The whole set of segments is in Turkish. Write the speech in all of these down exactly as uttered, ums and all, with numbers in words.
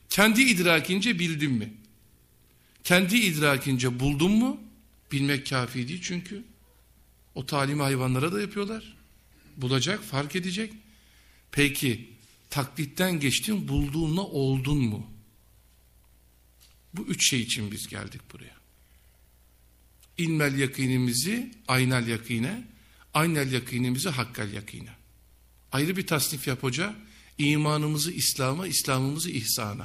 Kendi idrakince bildin mi? Kendi idrakince buldun mu? Bilmek kafi değil çünkü. O talimi hayvanlara da yapıyorlar. Bulacak, fark edecek. Peki taklitten geçtin, bulduğunla oldun mu? Bu üç şey için biz geldik buraya. İlmel yakinimizi aynel yakine, aynel yakinimizi hakkel yakine. Ayrı bir tasnif yap hoca. İmanımızı İslam'a, İslam'ımızı ihsana.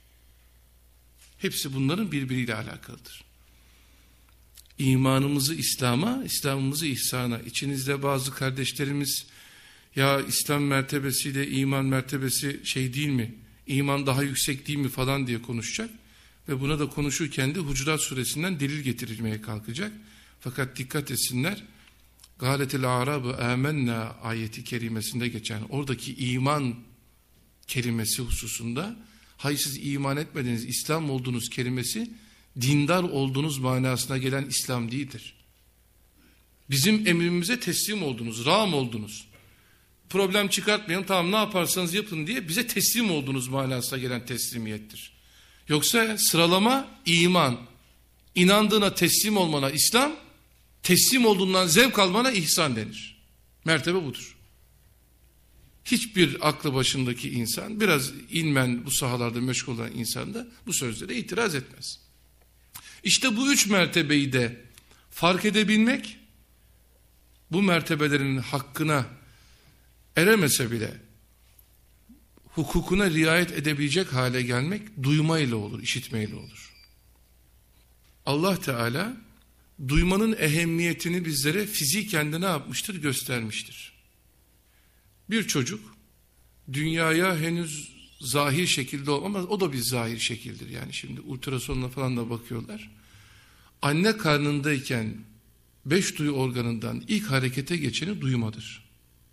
Hepsi bunların birbiriyle alakalıdır. İmanımızı İslam'a, İslam'ımızı ihsana. İçinizde bazı kardeşlerimiz ya İslam mertebesiyle iman mertebesi şey değil mi? İman daha yüksek değil mi falan diye konuşacak. Ve buna da konuşurken de Hucurat suresinden delil getirilmeye kalkacak. Fakat dikkat etsinler. Gâletil a'râbı âmennâ ayeti kerimesinde geçen oradaki iman kelimesi hususunda hayır siz iman etmediniz, İslam olduğunuz kelimesi dindar olduğunuz manasına gelen İslam değildir. Bizim emrimize teslim oldunuz, rağm oldunuz. Problem çıkartmayalım, tamam ne yaparsanız yapın diye bize teslim olduğunuz manasına gelen teslimiyettir. Yoksa sıralama iman, inandığına teslim olmana İslam, teslim olduğundan zevk almana ihsan denir. Mertebe budur. Hiçbir aklı başındaki insan, biraz ilmen bu sahalarda meşgul olan insan da bu sözlere itiraz etmez. İşte bu üç mertebeyi de fark edebilmek, bu mertebelerin hakkına eremese bile hukukuna riayet edebilecek hale gelmek duymayla olur, işitmeyle olur. Allah Teala duymanın ehemmiyetini bizlere fiziken de ne yapmıştır? Göstermiştir. Bir çocuk dünyaya henüz zahir şekilde olmaz, o da bir zahir şekildir. Yani şimdi ultrasonla falan da bakıyorlar. Anne karnındayken beş duyu organından ilk harekete geçeni duymadır.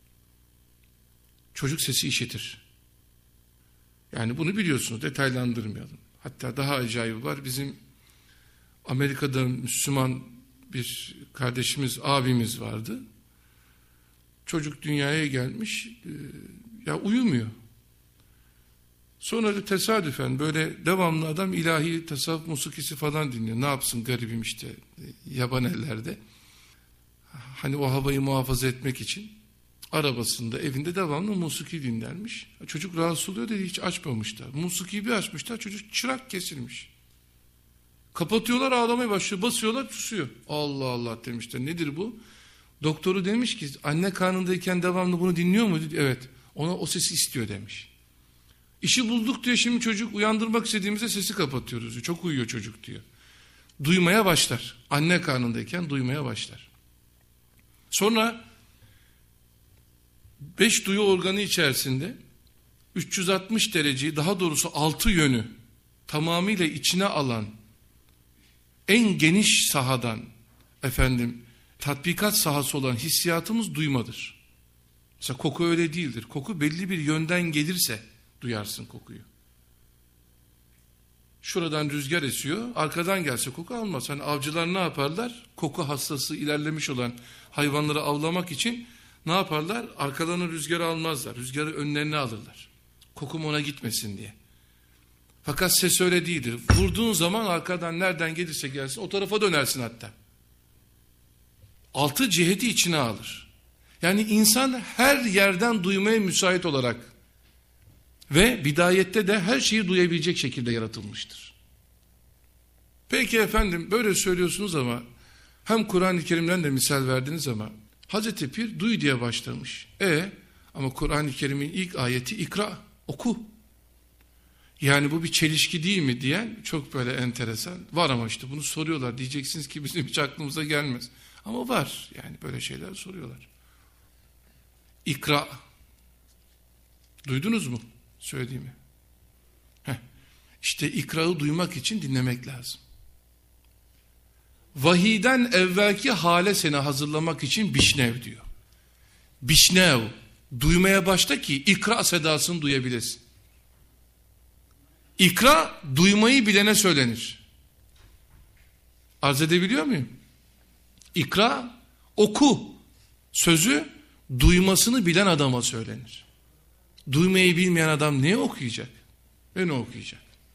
Çocuk sesi işitir. Yani bunu biliyorsunuz, detaylandırmayalım. Hatta daha acayip var, bizim Amerika'da Müslüman bir kardeşimiz, abimiz vardı. Çocuk dünyaya gelmiş, ya uyumuyor. Sonra da tesadüfen böyle devamlı adam ilahi tasavvuf musikisi falan dinliyor. Ne yapsın garibim işte yaban ellerde. Hani o havayı muhafaza etmek için arabasında, evinde devamlı musiki dinlermiş. Çocuk rahatsız oluyor dedi, hiç açmamışlar. Musikiyi bir açmışlar, çocuk çırak kesilmiş. Kapatıyorlar, ağlamaya başlıyor, basıyorlar, susuyor. Allah Allah demişler, nedir bu? Doktoru demiş ki anne karnındayken devamlı bunu dinliyor mu? Evet, ona o sesi istiyor demiş. İşi bulduk diyor, şimdi çocuk uyandırmak istediğimizde sesi kapatıyoruz. Çok uyuyor çocuk diyor. Duymaya başlar. Anne karnındayken duymaya başlar. Sonra beş duyu organı içerisinde üç yüz altmış dereceyi, daha doğrusu altı yönü tamamıyla içine alan en geniş sahadan efendim tatbikat sahası olan hissiyatımız duymadır. Mesela koku öyle değildir. Koku belli bir yönden gelirse duyarsın kokuyu. Şuradan rüzgar esiyor, arkadan gelse koku almaz. Hani avcılar ne yaparlar? Koku hastası ilerlemiş olan hayvanları avlamak için ne yaparlar? Arkalarını rüzgarı almazlar. Rüzgarı önlerine alırlar. Kokum ona gitmesin diye. Fakat ses öyle değildir. Vurduğun zaman arkadan nereden gelirse gelsin o tarafa dönersin hatta. Altı ciheti içine alır. Yani insan her yerden duymaya müsait olarak ve bidayette de her şeyi duyabilecek şekilde yaratılmıştır. Peki efendim böyle söylüyorsunuz ama hem Kur'an-ı Kerim'den de misal verdiniz ama Hazreti Pir duy diye başlamış. E ama Kur'an-ı Kerim'in ilk ayeti ikra, oku. Yani bu bir çelişki değil mi diyen çok böyle enteresan. Var ama işte bunu soruyorlar. Diyeceksiniz ki bizim hiç aklımıza gelmez. Ama var yani böyle şeyler soruyorlar. İkra. Duydunuz mu söylediğimi? Heh. İşte ikra'yı duymak için dinlemek lazım. Vahiyden evvelki hale seni hazırlamak için bişnev diyor. Bişnev. Duymaya başla ki ikra sedasını duyabilesin. İkra duymayı bilene söylenir. Arz edebiliyor muyum? İkra oku sözü duymasını bilen adama söylenir. Duymayı bilmeyen adam ne okuyacak? Ve ne okuyacak?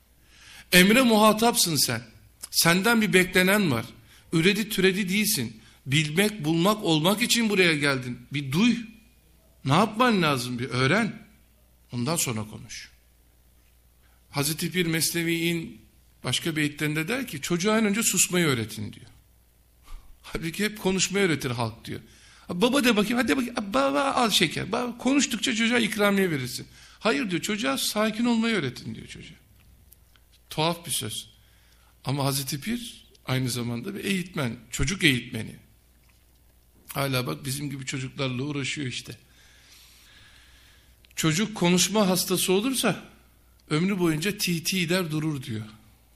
Emre muhatapsın sen. Senden bir beklenen var. Üredi türedi değilsin. Bilmek, bulmak, olmak için buraya geldin. Bir duy. Ne yapman lazım? Bir öğren. Ondan sonra konuş. Hazreti Pir Mesnevi'nin başka beyitlerinde der ki çocuğa en önce susmayı öğretin diyor. Halbuki hep konuşmayı öğretir halk diyor. Baba de bakayım, hadi de bakayım, baba al şeker. Baba, konuştukça çocuğa ikramiye verirsin. Hayır diyor, çocuğa sakin olmayı öğretin diyor çocuğa. Tuhaf bir söz. Ama Hazreti Pir aynı zamanda bir eğitmen, çocuk eğitmeni. Hala bak bizim gibi çocuklarla uğraşıyor işte. Çocuk konuşma hastası olursa ömrü boyunca ti ti der durur diyor.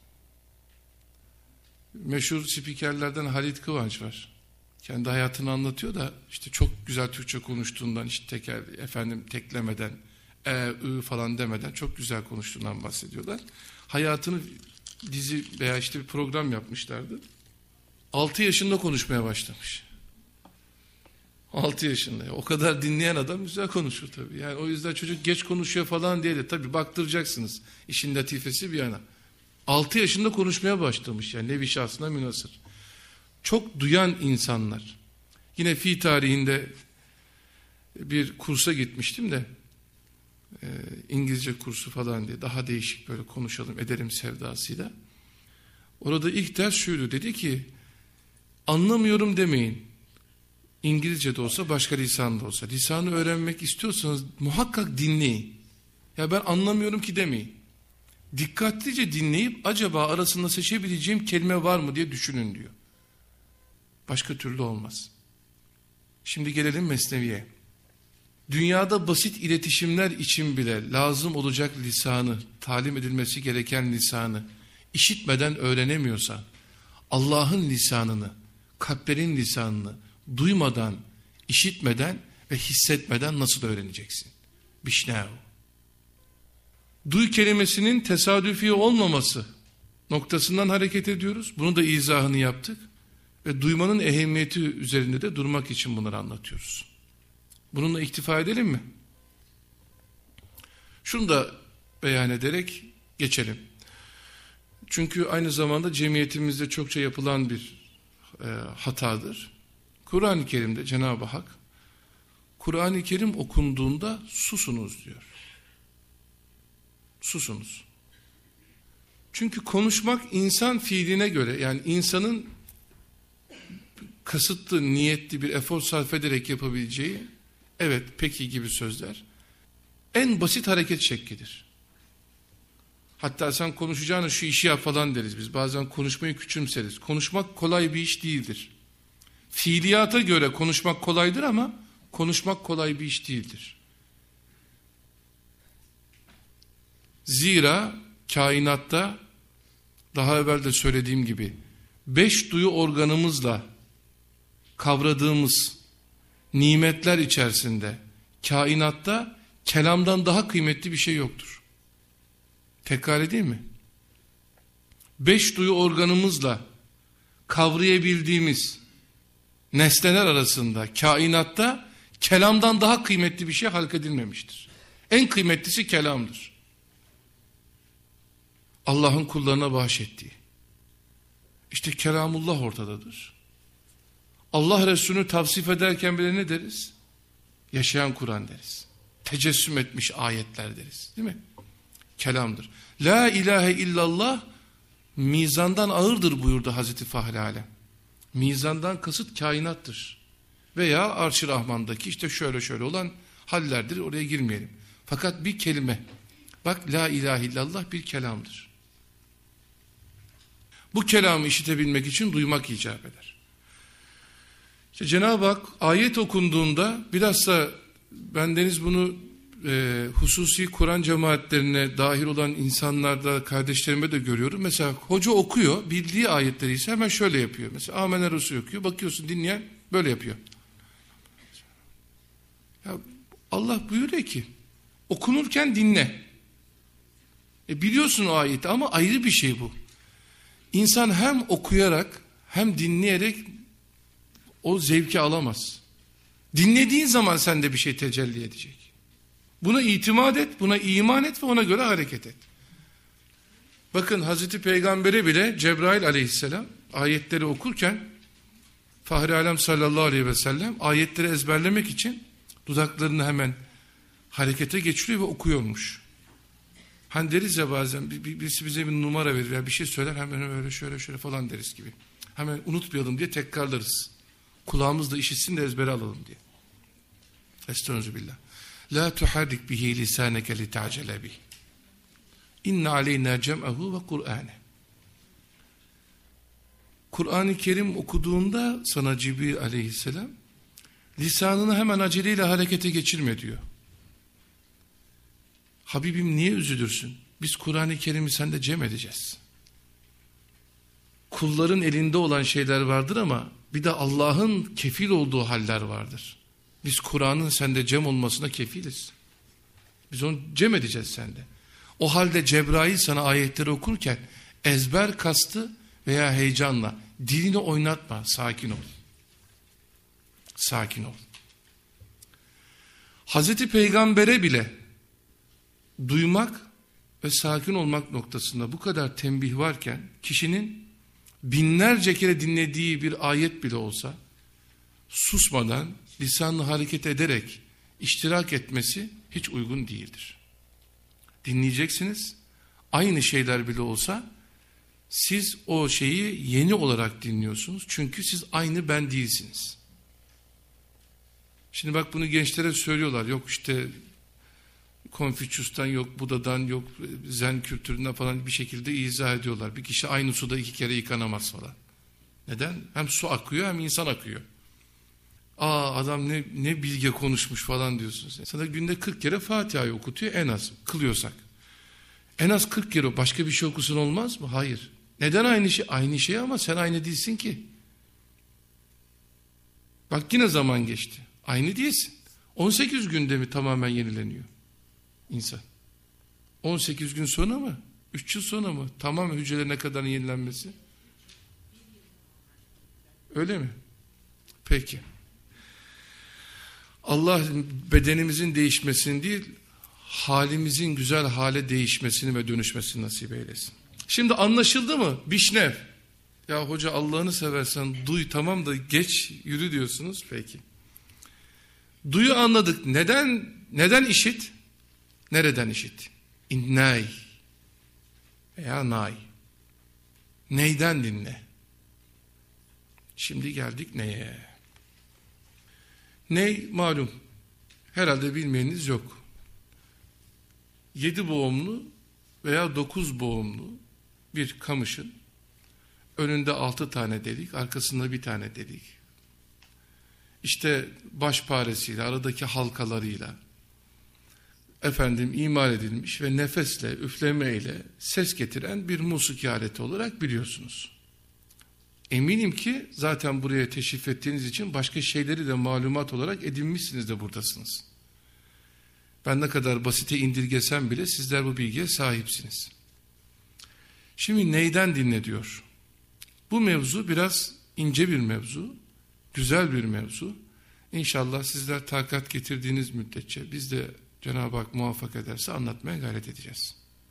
Meşhur spikerlerden Halit Kıvanç var. Kendi hayatını anlatıyor da işte çok güzel Türkçe konuştuğundan, işte teker, efendim teklemeden, e, ı falan demeden çok güzel konuştuğundan bahsediyorlar. Hayatını dizi veya işte bir program yapmışlardı. altı yaşında konuşmaya başlamış. altı yaşında. O kadar dinleyen adam güzel konuşur tabii. Yani o yüzden çocuk geç konuşuyor falan diye de tabii baktıracaksınız. İşin latifesi bir yana. altı yaşında konuşmaya başlamış yani nevi şahsına münhasır. Çok duyan insanlar. Yine fi tarihinde bir kursa gitmiştim de e, İngilizce kursu falan diye daha değişik böyle konuşalım edelim sevdasıyla. Orada ilk ders şuydu, dedi ki anlamıyorum demeyin. İngilizce de olsa başka lisan da olsa. Lisanı öğrenmek istiyorsanız muhakkak dinleyin. Ya ben anlamıyorum ki demeyin. Dikkatlice dinleyip acaba arasında seçebileceğim kelime var mı diye düşünün diyor. Başka türlü olmaz. Şimdi gelelim Mesnevi'ye. Dünyada basit iletişimler için bile lazım olacak lisanı, talim edilmesi gereken lisanı işitmeden öğrenemiyorsan, Allah'ın lisanını, kalplerin lisanını duymadan, işitmeden ve hissetmeden nasıl öğreneceksin? Bişnev. Duy kelimesinin tesadüfi olmaması noktasından hareket ediyoruz. Bunu da izahını yaptık. Ve duymanın ehemmiyeti üzerinde de durmak için bunları anlatıyoruz. Bununla iktifa edelim mi? Şunu da beyan ederek geçelim. Çünkü aynı zamanda cemiyetimizde çokça yapılan bir e, hatadır. Kur'an-ı Kerim'de Cenab-ı Hak, Kur'an-ı Kerim okunduğunda susunuz diyor. Susunuz. Çünkü konuşmak insan fiiline göre, yani insanın kasıtlı, niyetli bir efor sarf ederek yapabileceği, evet peki gibi sözler, en basit hareket şeklidir. Hatta sen konuşacağına şu işi yap falan deriz biz. Bazen konuşmayı küçümseriz. Konuşmak kolay bir iş değildir. Fiiliyata göre konuşmak kolaydır ama konuşmak kolay bir iş değildir. Zira kainatta daha evvel de söylediğim gibi beş duyu organımızla kavradığımız nimetler içerisinde kainatta kelamdan daha kıymetli bir şey yoktur. Tekrar edeyim mi? Beş duyu organımızla kavrayabildiğimiz nesneler arasında kainatta kelamdan daha kıymetli bir şey halk edilmemiştir. En kıymetlisi kelamdır. Allah'ın kullarına bahşettiği. İşte kelamullah ortadadır. Allah Resulü'nü tavsif ederken bile ne deriz? Yaşayan Kur'an deriz. Tecessüm etmiş ayetler deriz. Değil mi? Kelamdır. La ilahe illallah mizandan ağırdır buyurdu Hazreti Fahri Alem. Mizandan kasıt kainattır. Veya Arş-ı Rahman'daki işte şöyle şöyle olan hallerdir, oraya girmeyelim. Fakat bir kelime, bak la ilahe illallah bir kelamdır. Bu kelamı işitebilmek için duymak icap eder. İşte Cenab-ı Hak ayet okunduğunda, bilhassa bendeniz bunu e, hususi Kur'an cemaatlerine dahil olan insanlarda, kardeşlerime de görüyorum. Mesela hoca okuyor, bildiği ayetleri ise hemen şöyle yapıyor. Mesela Amener Resul okuyor, bakıyorsun dinleyen böyle yapıyor. Ya Allah buyuruyor ki, okunurken dinle. E biliyorsun o ayeti ama ayrı bir şey bu. İnsan hem okuyarak hem dinleyerek o zevki alamaz. Dinlediğin zaman sende bir şey tecelli edecek. Buna itimat et, buna iman et ve ona göre hareket et. Bakın Hazreti Peygamber'e bile Cebrail aleyhisselam ayetleri okurken Fahri Alem sallallahu aleyhi ve sellem ayetleri ezberlemek için dudaklarını hemen harekete geçiriyor ve okuyormuş. Hani deriz ya bazen birisi bize bir numara verir ya bir şey söyler hemen öyle şöyle şöyle falan deriz gibi. Hemen unutmayalım diye tekrarlarız. Kulağımız da işitsin de ezbere alalım diye. Estağfirullah. La tuharrik bihi lisaneke li ta'cele bih. İnne aleyna cem'ahu ve Kur'ane. Kur'an-ı Kerim okuduğunda sana Cibril aleyhisselam lisanını hemen aceleyle harekete geçirme diyor. Habibim niye üzülürsün? Biz Kur'an-ı Kerim'i sende cem edeceğiz. Kulların elinde olan şeyler vardır ama bir de Allah'ın kefil olduğu haller vardır. Biz Kur'an'ın sende cem olmasına kefiliz. Biz onu cem edeceğiz sende. O halde Cebrail sana ayetleri okurken ezber kastı veya heyecanla dilini oynatma, sakin ol. Sakin ol. Hazreti Peygamber'e bile duymak ve sakin olmak noktasında bu kadar tembih varken kişinin binlerce kere dinlediği bir ayet bile olsa susmadan lisanını hareket ederek iştirak etmesi hiç uygun değildir. Dinleyeceksiniz. Aynı şeyler bile olsa siz o şeyi yeni olarak dinliyorsunuz. Çünkü siz aynı ben değilsiniz. Şimdi bak bunu gençlere söylüyorlar. Yok işte Konfüçyüs'ten yok, Buda'dan yok, Zen kültüründen falan bir şekilde izah ediyorlar. Bir kişi aynı suda iki kere yıkanamaz falan. Neden? Hem su akıyor hem insan akıyor. Aa adam ne, ne bilge konuşmuş falan diyorsun sen. Sana günde kırk kere Fatiha'yı okutuyor en az kılıyorsak. En az kırk kere başka bir şey okusun olmaz mı? Hayır. Neden aynı şey? Aynı şey ama sen aynı değilsin ki. Bak yine zaman geçti. Aynı değilsin. on sekiz günde mi tamamen yenileniyor insan? on sekiz gün sonra mı? üç yıl sonra mı? Tamamen hücrelerine kadar yenilenmesi. Öyle mi? Peki. Allah bedenimizin değişmesini değil, halimizin güzel hale değişmesini ve dönüşmesini nasip eylesin. Şimdi anlaşıldı mı? Bişnev. Ya hoca Allah'ını seversen duy tamam da geç yürü diyorsunuz. Peki. Duyu anladık. Neden neden işit? Nereden işit? İnnay veya nay. Neyden dinle? Şimdi geldik neye? Ney malum. Herhalde bilmeyeniniz yok. Yedi boğumlu veya dokuz boğumlu bir kamışın önünde altı tane delik, arkasında bir tane delik. İşte baş paresiyle, aradaki halkalarıyla efendim imal edilmiş ve nefesle, üflemeyle ses getiren bir musiki aleti olarak biliyorsunuz. Eminim ki zaten buraya teşrif ettiğiniz için başka şeyleri de malumat olarak edinmişsiniz de buradasınız. Ben ne kadar basite indirgesem bile sizler bu bilgiye sahipsiniz. Şimdi neyden dinle diyor. Bu mevzu biraz ince bir mevzu, güzel bir mevzu. İnşallah sizler takat getirdiğiniz müddetçe biz de Cenab-ı Hak muvaffak ederse anlatmaya gayret edeceğiz.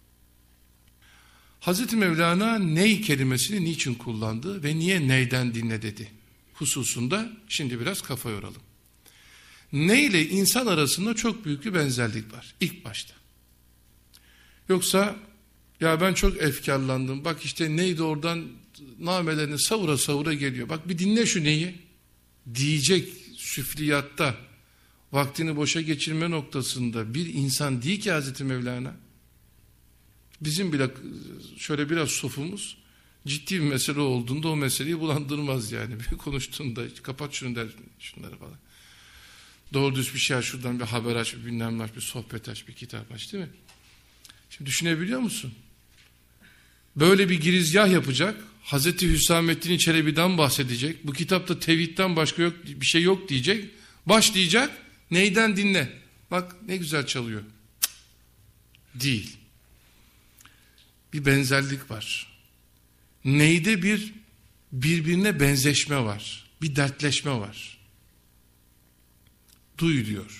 Hazreti Mevlana ney kelimesini niçin kullandı ve niye neyden dinle dedi hususunda şimdi biraz kafa yoralım. Ney ile insan arasında çok büyük bir benzerlik var ilk başta. Yoksa ya ben çok efkarlandım bak işte neydi oradan namelerini savura savura geliyor. Bak bir dinle şu neyi diyecek süfliyatta vaktini boşa geçirme noktasında bir insan değil ki Hazreti Mevlana. Bizim bile şöyle biraz sofumuz ciddi bir mesele olduğunda o meseleyi bulandırmaz yani. Bir konuştuğunda kapat şunu der şunları falan. Doğru düz bir şey aç şuradan bir haber aç, bir bilmem aç, bir sohbet aç, bir kitap aç değil mi? Şimdi düşünebiliyor musun? Böyle bir girizgah yapacak. Hazreti Hüsamettin Çelebi'den bahsedecek. Bu kitapta tevhidden başka yok, bir şey yok diyecek. Başlayacak. Neyden dinle? Bak ne güzel çalıyor. Cık, değil. Bir benzerlik var. Neyde bir birbirine benzeşme var. Bir dertleşme var. Duy diyor.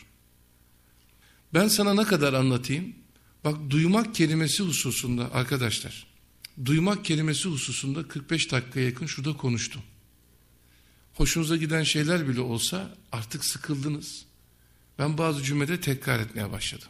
Ben sana ne kadar anlatayım? Bak duymak kelimesi hususunda arkadaşlar. duymak kelimesi hususunda kırk beş dakikaya yakın şurada konuştum. Hoşunuza giden şeyler bile olsa artık sıkıldınız. Ben bazı cümlede tekrar etmeye başladım.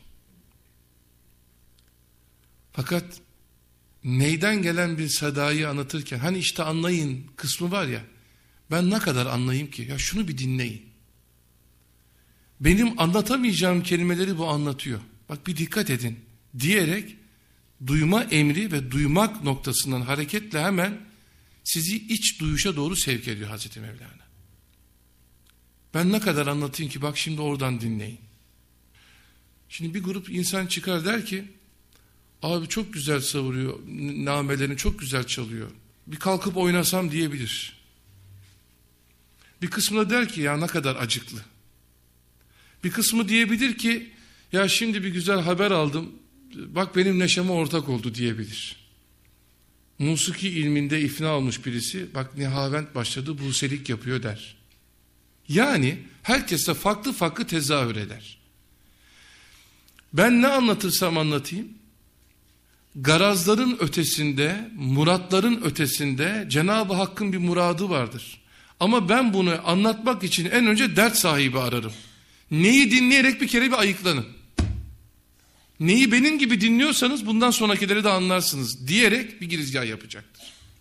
Fakat neyden gelen bir sadayı anlatırken, hani işte anlayın kısmı var ya, ben ne kadar anlayayım ki? Ya şunu bir dinleyin. Benim anlatamayacağım kelimeleri bu anlatıyor. Bak bir dikkat edin diyerek duyma emri ve duymak noktasından hareketle hemen sizi iç duyuşa doğru sevk ediyor Hazreti Mevlana. Ben ne kadar anlatayım ki? Bak şimdi oradan dinleyin. Şimdi bir grup insan çıkar der ki, abi çok güzel savuruyor, namelerini çok güzel çalıyor. Bir kalkıp oynasam diyebilir. Bir kısmı da der ki ya ne kadar acıklı. Bir kısmı diyebilir ki ya şimdi bir güzel haber aldım, bak benim neşeme ortak oldu diyebilir. Musiki ilminde ifna olmuş birisi, bak Nihavent başladı, buselik yapıyor der. Yani herkes de farklı farklı tezahür eder. Ben ne anlatırsam anlatayım, garazların ötesinde, muratların ötesinde Cenab-ı Hakk'ın bir muradı vardır. Ama ben bunu anlatmak için en önce dert sahibi ararım. Neyi dinleyerek bir kere bir ayıklanın. Neyi benim gibi dinliyorsanız bundan sonrakileri de anlarsınız diyerek bir girizgah yapacaktır.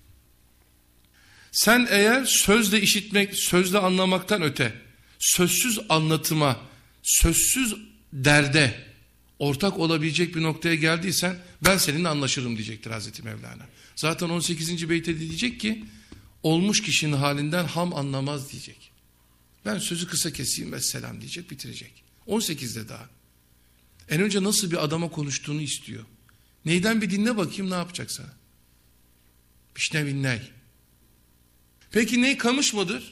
Sen eğer sözle işitmek, sözle anlamaktan öte, sözsüz anlatıma, sözsüz derde ortak olabilecek bir noktaya geldiysen ben seninle anlaşırım diyecektir Hazreti Mevlana. Zaten on sekizinci beyte diyecek ki olmuş kişinin halinden ham anlamaz diyecek. Ben sözü kısa keseyim vesselam diyecek, bitirecek. on sekizde daha. En önce nasıl bir adama konuştuğunu istiyor. Neyden bir dinle bakayım ne yapacak sana. Bişnevinney. Peki ney kamış mıdır?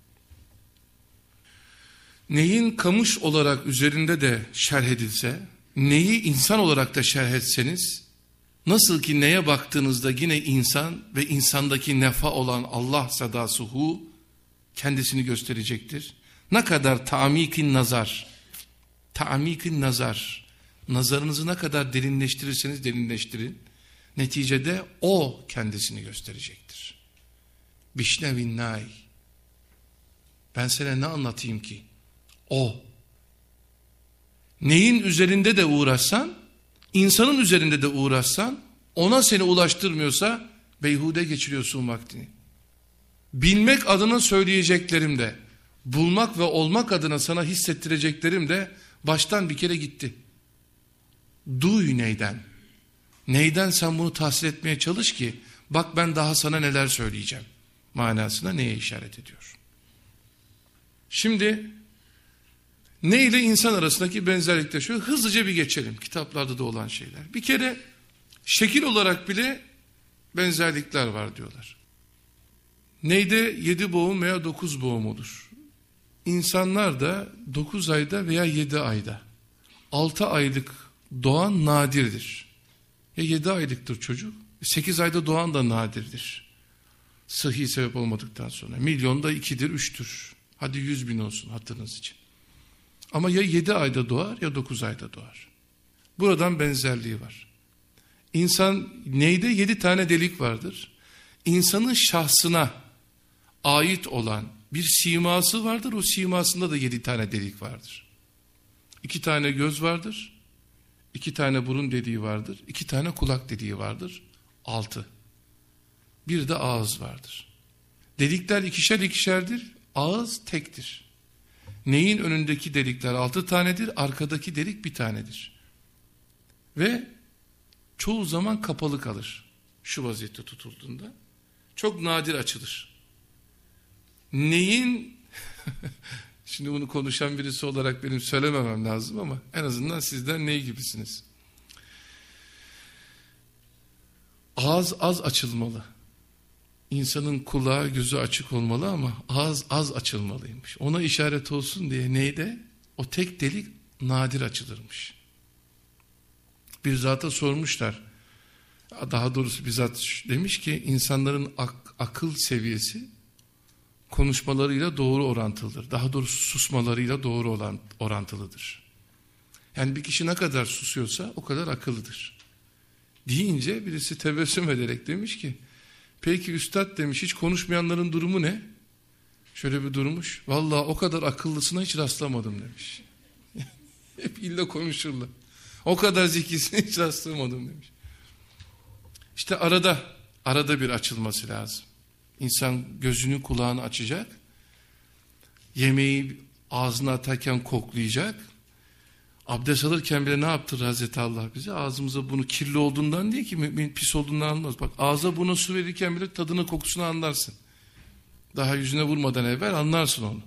Neyin kamış olarak üzerinde de şerh edilse, neyi insan olarak da şerh etseniz, nasıl ki neye baktığınızda yine insan ve insandaki nefa olan Allah sadasuhu kendisini gösterecektir. Ne kadar ta'mikin nazar, ta'mikin nazar, nazarınızı ne kadar derinleştirirseniz derinleştirin, neticede o kendisini gösterecektir. Bişnevinnay. Ben sana ne anlatayım ki? O. Neyin üzerinde de uğraşsan, insanın üzerinde de uğraşsan, ona seni ulaştırmıyorsa beyhude geçiriyorsun vaktini. Bilmek adına söyleyeceklerim de, bulmak ve olmak adına sana hissettireceklerim de baştan bir kere gitti. Duy neyden? Neyden sen bunu tahsil etmeye çalış ki, bak ben daha sana neler söyleyeceğim manasına neye işaret ediyor? Şimdi ne ile insan arasındaki benzerlikte şöyle hızlıca bir geçelim. Kitaplarda da olan şeyler. Bir kere şekil olarak bile benzerlikler var diyorlar. Neyde yedi boğum veya dokuz boğum olur. İnsanlar da dokuz ayda veya yedi ayda. Altı aylık doğan nadirdir. Ya yedi aylıktır çocuk. Sekiz ayda doğan da nadirdir. Sıhhi sebep olmadıktan sonra. Milyonda ikidir, üçtür. Hadi yüz bin olsun hatırınız için. Ama ya yedi ayda doğar ya dokuz ayda doğar. Buradan benzerliği var. İnsan neyde yedi tane delik vardır. İnsanın şahsına ait olan bir siması vardır. O simasında da yedi tane delik vardır. İki tane göz vardır. İki tane burun deliği vardır. İki tane kulak deliği vardır. Altı. Bir de ağız vardır. Delikler ikişer ikişerdir. Ağız tektir. Neyin önündeki delikler altı tanedir. Arkadaki delik bir tanedir. Ve çoğu zaman kapalı kalır. Şu vaziyette tutulduğunda. Çok nadir açılır. Neyin şimdi bunu konuşan birisi olarak benim söylememem lazım ama en azından sizden ney gibisiniz? Ağız az açılmalı. İnsanın kulağı gözü açık olmalı ama ağız az açılmalıymış. Ona işaret olsun diye neyde? O tek delik nadir açılırmış. Bir zata sormuşlar. Daha doğrusu bir zat demiş ki insanların ak akıl seviyesi konuşmalarıyla doğru orantılıdır. Daha doğrusu susmalarıyla doğru olan orantılıdır. Yani bir kişi ne kadar susuyorsa o kadar akıllıdır. deyince birisi tebessüm ederek demiş ki, peki üstad demiş, hiç konuşmayanların durumu ne? Şöyle bir durmuş. Vallahi o kadar akıllısına hiç rastlamadım demiş. Hep illa konuşurlar. O kadar zekisine hiç rastlamadım demiş. İşte arada, arada bir açılması lazım. İnsan gözünü kulağını açacak. Yemeği ağzına atarken koklayacak. Abdest alırken bile ne yaptır Hazreti Allah bize? Ağzımıza bunu kirli olduğundan değil ki, mümin pis olduğundan anlamaz. Bak, ağza buna su verirken bile tadını, kokusunu anlarsın. Daha yüzüne vurmadan evvel anlarsın onu.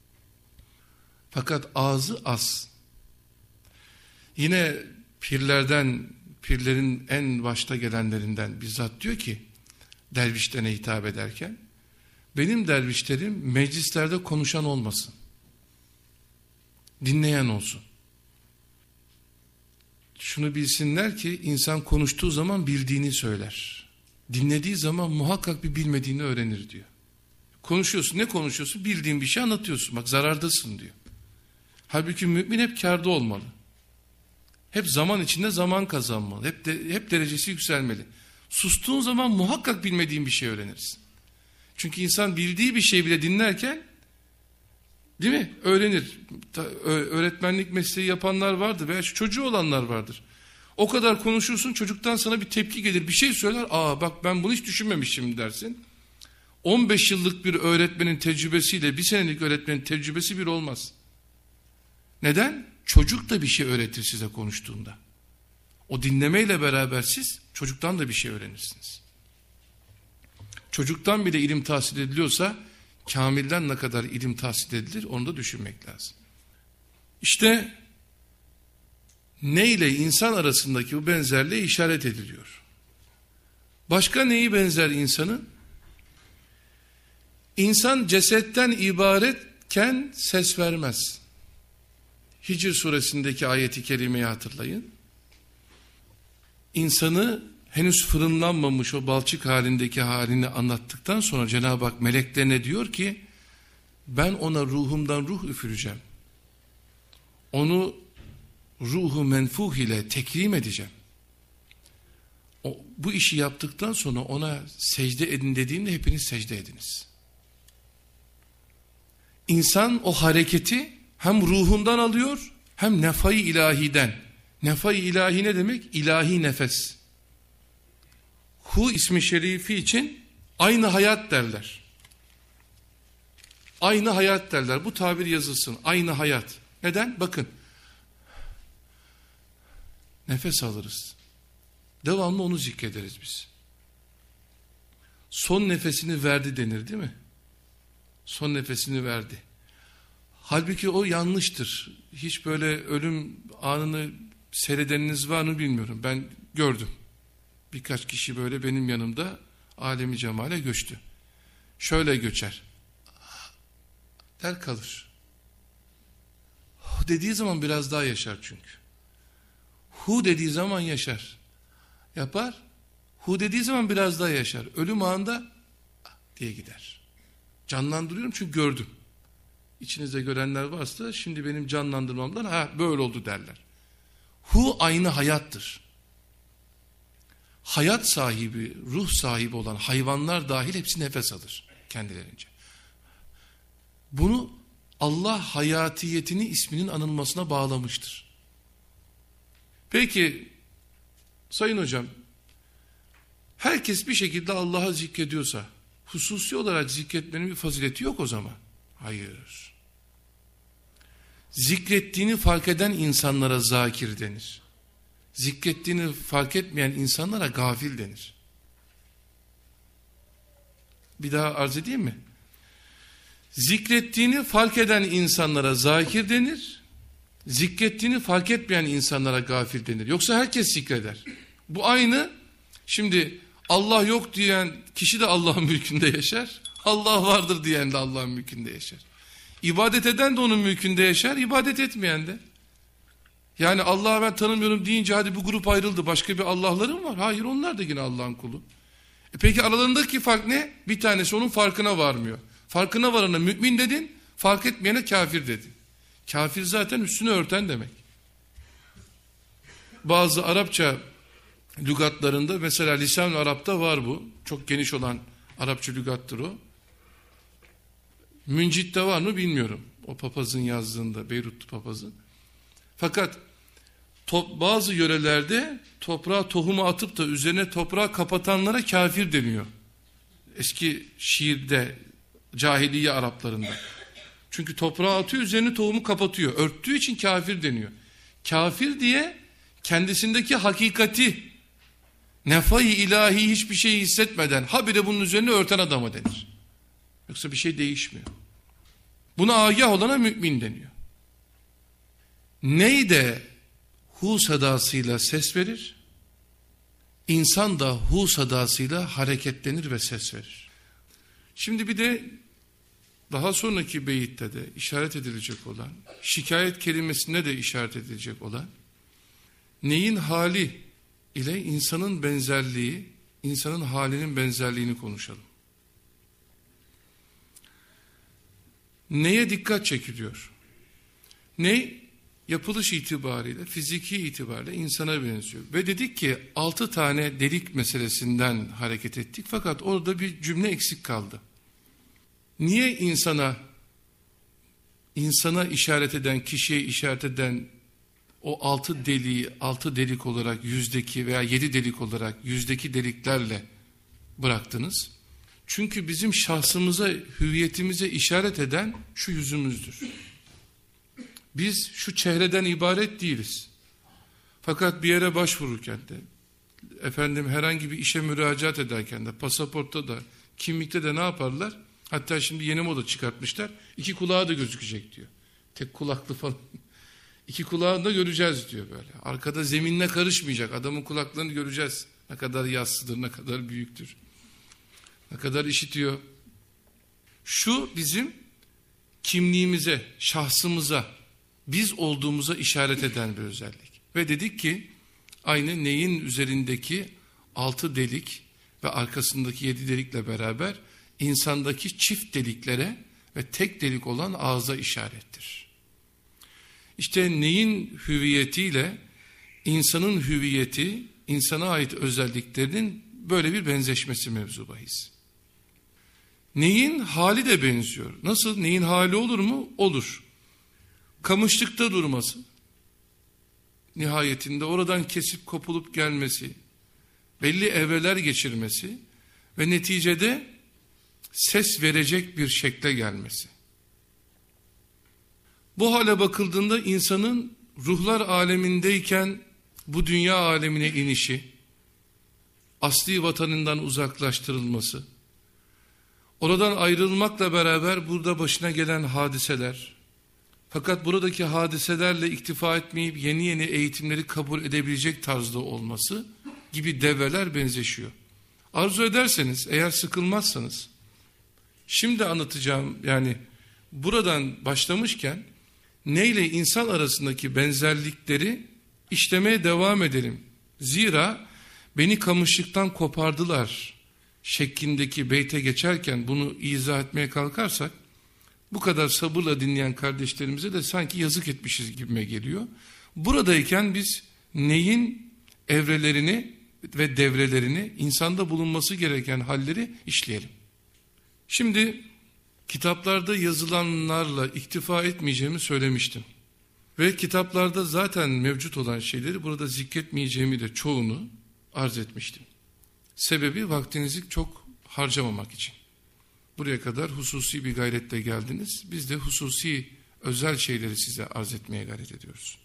Fakat ağzı az. Yine pirlerden, pirlerin en başta gelenlerinden bizzat diyor ki, dervişlerine hitap ederken, benim dervişlerim meclislerde konuşan olmasın. Dinleyen olsun. Şunu bilsinler ki, insan konuştuğu zaman bildiğini söyler. Dinlediği zaman muhakkak bir bilmediğini öğrenir diyor. Konuşuyorsun, ne konuşuyorsun? Bildiğin bir şey anlatıyorsun. Bak, zarardasın diyor. Halbuki mümin hep kârda olmalı. Hep zaman içinde zaman kazanmalı. Hep de, hep derecesi yükselmeli. Sustuğun zaman muhakkak bilmediğin bir şey öğrenirsin. Çünkü insan bildiği bir şey bile dinlerken, değil mi? Öğrenir. Öğretmenlik mesleği yapanlar vardır veya çocuğu olanlar vardır. O kadar konuşursun, çocuktan sana bir tepki gelir, bir şey söyler. Aa bak, ben bunu hiç düşünmemişim dersin. on beş yıllık bir öğretmenin tecrübesiyle bir senelik öğretmenin tecrübesi bir olmaz. Neden? Çocuk da bir şey öğretir size konuştuğunda. O dinlemeyle beraber siz çocuktan da bir şey öğrenirsiniz. Çocuktan bile ilim tahsil ediliyorsa, kamilden ne kadar ilim tahsil edilir onu da düşünmek lazım. İşte ne ile insan arasındaki bu benzerliğe işaret ediliyor. Başka neyi benzer insanın? İnsan cesetten ibaretken ses vermez. Hicr suresindeki ayeti kerimeyi hatırlayın. İnsanı henüz fırınlanmamış o balçık halindeki halini anlattıktan sonra Cenab-ı Hak meleklerine diyor ki, ben ona ruhumdan ruh üfüreceğim. Onu ruhu menfuh ile tekrim edeceğim. O, bu işi yaptıktan sonra ona secde edin dediğimde hepiniz secde ediniz. İnsan o hareketi hem ruhundan alıyor hem nefai ilahiden. Nefai ilahi ne demek? İlahi nefes. Hu ismi şerifi için aynı hayat derler. Aynı hayat derler. Bu tabir yazılsın. Aynı hayat. Neden? Bakın. Nefes alırız. Devamlı onu zikrederiz biz. Son nefesini verdi denir değil mi? Son nefesini verdi. Halbuki o yanlıştır. Hiç böyle ölüm anını seyredeniniz var mı bilmiyorum. Ben gördüm. Birkaç kişi böyle benim yanımda alemi cemale göçtü. Şöyle göçer. Der kalır. Hu dediği zaman biraz daha yaşar çünkü. Hu dediği zaman yaşar. Yapar. Hu dediği zaman biraz daha yaşar. Ölüm anında diye gider. Canlandırıyorum çünkü gördüm. İçinizde görenler varsa şimdi benim canlandırmamdan ha böyle oldu derler. Hu aynı hayattır. Hayat sahibi, ruh sahibi olan hayvanlar dahil hepsi nefes alır kendilerince. Bunu Allah hayatiyetini isminin anılmasına bağlamıştır. Peki sayın hocam, herkes bir şekilde Allah'a zikrediyorsa hususi olarak zikretmenin bir fazileti yok o zaman. Hayır. Zikrettiğini fark eden insanlara zakir denir. Zikrettiğini fark etmeyen insanlara gafil denir. Bir daha arz edeyim mi? Zikrettiğini fark eden insanlara zakir denir. Zikrettiğini fark etmeyen insanlara gafil denir. Yoksa herkes zikreder. Bu aynı. Şimdi Allah yok diyen kişi de Allah'ın mülkünde yaşar. Allah vardır diyen de Allah'ın mülkünde yaşar. İbadet eden de onun mülkünde yaşar, ibadet etmeyen de. Yani Allah'ı ben tanımıyorum deyince hadi bu grup ayrıldı, başka bir Allah'ları mı var? Hayır, onlar da yine Allah'ın kulu. E peki aralarındaki fark ne? Bir tanesi onun farkına varmıyor. Farkına varana mümin dedin, fark etmeyene kafir dedin. Kafir zaten üstünü örten demek. Bazı Arapça lügatlarında mesela Lisan-ı Arap'ta var bu. Çok geniş olan Arapça lügattır o. Müncit'te var mı bilmiyorum. O papazın yazdığında, Beyrutlu papazın. Fakat top, bazı yörelerde toprağa tohumu atıp da üzerine toprağı kapatanlara kafir deniyor. Eski şiirde, cahiliye Araplarında. Çünkü toprağa atıyor, üzerine tohumu kapatıyor. Örttüğü için kafir deniyor. Kafir diye kendisindeki hakikati, nefai ilahi hiçbir şey hissetmeden habire bunun üzerine örten adama denir. Yoksa bir şey değişmiyor. Buna agah olana mümin deniyor. Ney de hu sadasıyla ses verir, insan da hu sadasıyla hareketlenir ve ses verir. Şimdi bir de daha sonraki beyitte de işaret edilecek olan, şikayet kelimesine de işaret edilecek olan, neyin hali ile insanın benzerliği, insanın halinin benzerliğini konuşalım. Neye dikkat çekiliyor? Ney? Yapılış itibariyle, fiziki itibariyle insana benziyor. Ve dedik ki altı tane delik meselesinden hareket ettik. Fakat orada bir cümle eksik kaldı. Niye insana, insana işaret eden, kişiye işaret eden o altı deliği, altı delik olarak yüzdeki veya yedi delik olarak yüzdeki deliklerle bıraktınız? Çünkü bizim şahsımıza, hüviyetimize işaret eden şu yüzümüzdür. Biz şu çehreden ibaret değiliz. Fakat bir yere başvururken de, efendim herhangi bir işe müracaat ederken de, pasaportta da, kimlikte de ne yaparlar? Hatta şimdi yeni moda çıkartmışlar. İki kulağı da gözükecek diyor. Tek kulaklı falan. İki kulağını da göreceğiz diyor böyle. Arkada zeminle karışmayacak. Adamın kulaklarını göreceğiz. Ne kadar yassıdır, ne kadar büyüktür. Ne kadar işitiyor. Şu bizim kimliğimize, şahsımıza, biz olduğumuza işaret eden bir özellik. Ve dedik ki aynı neyin üzerindeki altı delik ve arkasındaki yedi delikle beraber insandaki çift deliklere ve tek delik olan ağza işarettir. İşte neyin hüviyetiyle insanın hüviyeti, insana ait özelliklerinin böyle bir benzeşmesi mevzu bahis. Neyin hali de benziyor. Nasıl? Neyin hali olur mu? Olur. Kamışlıkta durması, nihayetinde oradan kesip kopulup gelmesi, belli evreler geçirmesi ve neticede ses verecek bir şekle gelmesi. Bu hale bakıldığında insanın ruhlar alemindeyken bu dünya alemine inişi, asli vatanından uzaklaştırılması, oradan ayrılmakla beraber burada başına gelen hadiseler, fakat buradaki hadiselerle iktifa etmeyip yeni yeni eğitimleri kabul edebilecek tarzda olması gibi devreler benzeşiyor. Arzu ederseniz, eğer sıkılmazsanız, şimdi anlatacağım, yani buradan başlamışken neyle insan arasındaki benzerlikleri işlemeye devam edelim. Zira beni kamışlıktan kopardılar şeklindeki beyte geçerken bunu izah etmeye kalkarsak, bu kadar sabırla dinleyen kardeşlerimize de sanki yazık etmişiz gibime geliyor. Buradayken biz neyin evrelerini ve devrelerini, insanda bulunması gereken halleri işleyelim. Şimdi kitaplarda yazılanlarla iktifa etmeyeceğimi söylemiştim. Ve kitaplarda zaten mevcut olan şeyleri burada zikretmeyeceğimi de çoğunu arz etmiştim. Sebebi vaktinizi çok harcamamak için. Buraya kadar hususi bir gayretle geldiniz. Biz de hususi, özel şeyleri size arz etmeye gayret ediyoruz.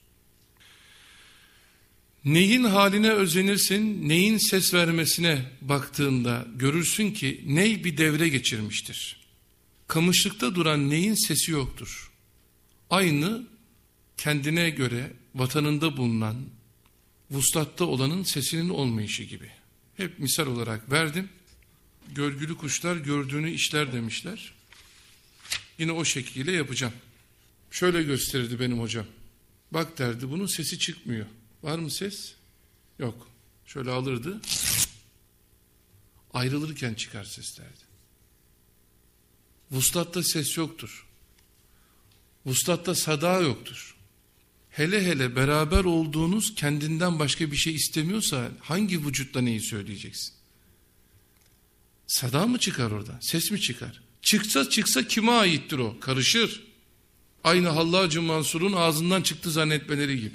Neyin haline özenirsin, neyin ses vermesine baktığında görürsün ki ney bir devre geçirmiştir. Kamışlıkta duran neyin sesi yoktur. Aynı kendine göre vatanında bulunan, vuslatta olanın sesinin olmayışı gibi. Hep misal olarak verdim. Görgülü kuşlar gördüğünü işler demişler. Yine o şekilde yapacağım. Şöyle gösterirdi benim hocam. Bak derdi, bunun sesi çıkmıyor. Var mı ses? Yok. Şöyle alırdı. Ayrılırken çıkar ses derdi. Vuslatta ses yoktur. Vuslatta sada yoktur. Hele hele beraber olduğunuz kendinden başka bir şey istemiyorsa hangi vücutla neyi söyleyeceksin? Sada mı çıkar orada? Ses mi çıkar? Çıksa çıksa kime aittir o? Karışır. Aynı Hallacı Mansur'un ağzından çıktı zannetmeleri gibi.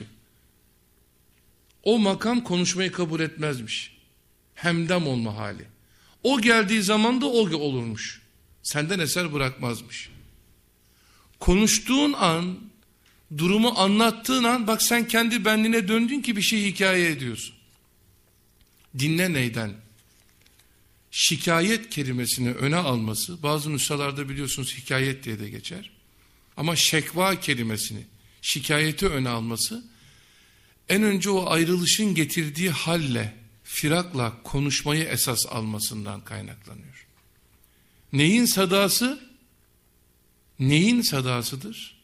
O makam konuşmayı kabul etmezmiş. Hemdem olma hali. O geldiği zaman da o olurmuş. Senden eser bırakmazmış. Konuştuğun an, durumu anlattığın an bak sen kendi benliğine döndün ki bir şey hikaye ediyorsun. Dinle neyden? Şikayet kelimesini öne alması, bazı nüshalarda biliyorsunuz hikayet diye de geçer. Ama şekva kelimesini, şikayeti öne alması, en önce o ayrılışın getirdiği halle, firakla konuşmayı esas almasından kaynaklanıyor. Neyin sadası? Neyin sadasıdır?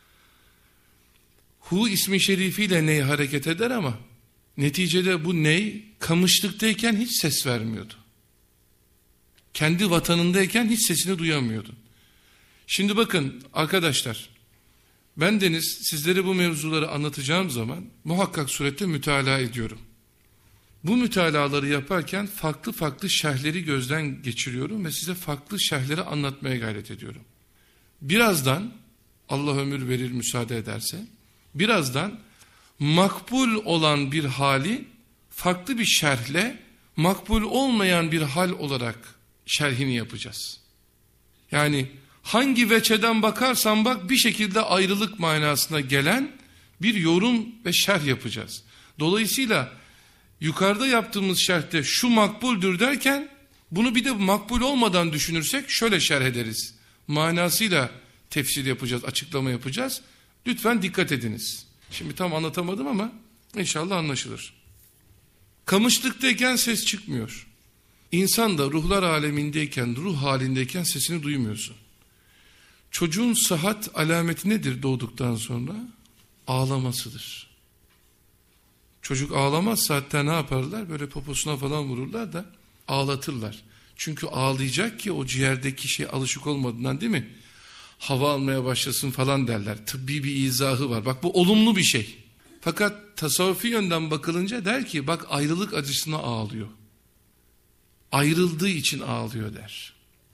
Hu ismi şerifiyle ney hareket eder ama neticede bu ney kamışlıktayken hiç ses vermiyordu. Kendi vatanındayken hiç sesini duyamıyordun. Şimdi bakın arkadaşlar, ben Deniz sizlere bu mevzuları anlatacağım zaman muhakkak surette mütalaa ediyorum. Bu mütalaları yaparken farklı farklı şerhleri gözden geçiriyorum ve size farklı şerhleri anlatmaya gayret ediyorum. Birazdan Allah ömür verir müsaade ederse, birazdan makbul olan bir hali farklı bir şerhle makbul olmayan bir hal olarak şerhini yapacağız. Yani hangi veçeden bakarsan bak bir şekilde ayrılık manasına gelen bir yorum ve şerh yapacağız. Dolayısıyla yukarıda yaptığımız şerhte şu makbuldür derken bunu bir de makbul olmadan düşünürsek şöyle şerh ederiz. Manasıyla tefsir yapacağız, açıklama yapacağız. Lütfen dikkat ediniz. Şimdi tam anlatamadım ama inşallah anlaşılır. Kamışlıktayken ses çıkmıyor. İnsan da ruhlar alemindeyken, ruh halindeyken sesini duymuyorsun. Çocuğun sıhhat alameti nedir doğduktan sonra? Ağlamasıdır. Çocuk ağlamazsa hatta ne yaparlar? Böyle poposuna falan vururlar da ağlatırlar. Çünkü ağlayacak ki o ciğerdeki şey alışık olmadığından değil mi? Hava almaya başlasın falan derler. Tıbbi bir izahı var. Bak bu olumlu bir şey. Fakat tasavvufi yönden bakılınca der ki bak ayrılık acısına ağlıyor. Ayrıldığı için ağlıyor der.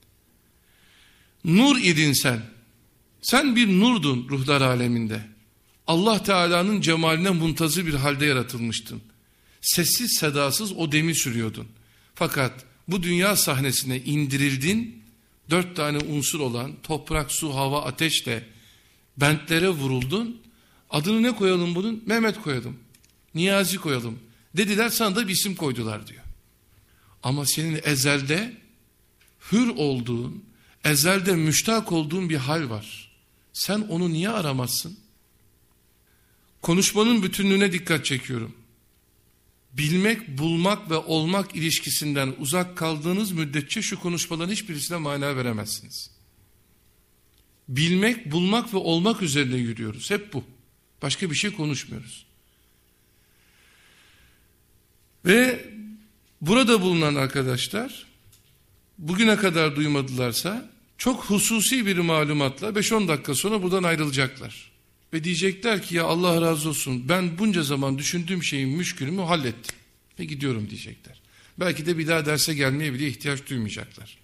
Nur idin sen. Sen bir nurdun ruhlar aleminde. Allah Teala'nın cemaline muntazır bir halde yaratılmıştın. Sessiz sedasız o demi sürüyordun. Fakat bu dünya sahnesine indirildin. Dört tane unsur olan toprak, su, hava, ateşle bentlere vuruldun. Adını ne koyalım bunun? Mehmet koyalım. Niyazi koyalım. Dediler sana da bir isim koydular diyor. Ama senin ezelde hür olduğun, ezelde müştak olduğun bir hal var. Sen onu niye aramazsın? Konuşmanın bütünlüğüne dikkat çekiyorum. Bilmek, bulmak ve olmak ilişkisinden uzak kaldığınız müddetçe şu konuşmaların hiçbirisine mana veremezsiniz. Bilmek, bulmak ve olmak üzerine yürüyoruz. Hep bu. Başka bir şey konuşmuyoruz. Ve burada bulunan arkadaşlar bugüne kadar duymadılarsa çok hususi bir malumatla beş on dakika sonra buradan ayrılacaklar. Ve diyecekler ki ya Allah razı olsun ben bunca zaman düşündüğüm şeyin müşkülümü hallettim. Ve gidiyorum diyecekler. Belki de bir daha derse gelmeye bile ihtiyaç duymayacaklar.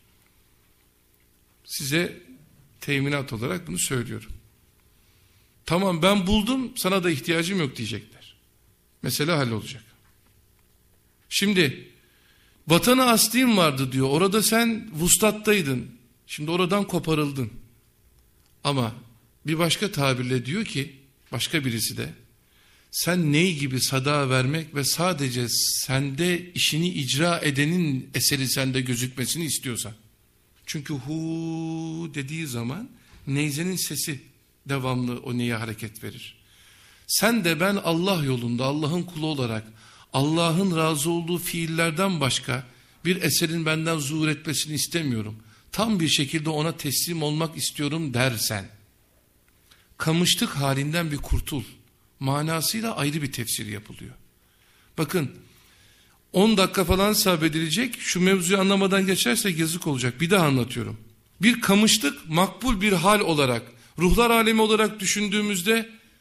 Size teminat olarak bunu söylüyorum. Tamam ben buldum sana da ihtiyacım yok diyecekler. Mesele hallolacak. Şimdi vatanı asliğin vardı diyor. Orada sen vuslattaydın. Şimdi oradan koparıldın. Ama bir başka tabirle diyor ki başka birisi de sen ney gibi sada vermek ve sadece sende işini icra edenin eseri sende gözükmesini istiyorsan. Çünkü hu dediği zaman neyzenin sesi devamlı o neye hareket verir. Sen de ben Allah yolunda Allah'ın kulu olarak Allah'ın razı olduğu fiillerden başka bir eserin benden zuhur etmesini istemiyorum. Tam bir şekilde ona teslim olmak istiyorum dersen, kamışlık halinden bir kurtul. Manasıyla ayrı bir tefsir yapılıyor. Bakın on dakika falan sabredilecek, şu mevzuyu anlamadan geçersek yazık olacak. Bir daha anlatıyorum. Bir kamışlık makbul bir hal olarak, ruhlar alemi olarak düşündüğümüzde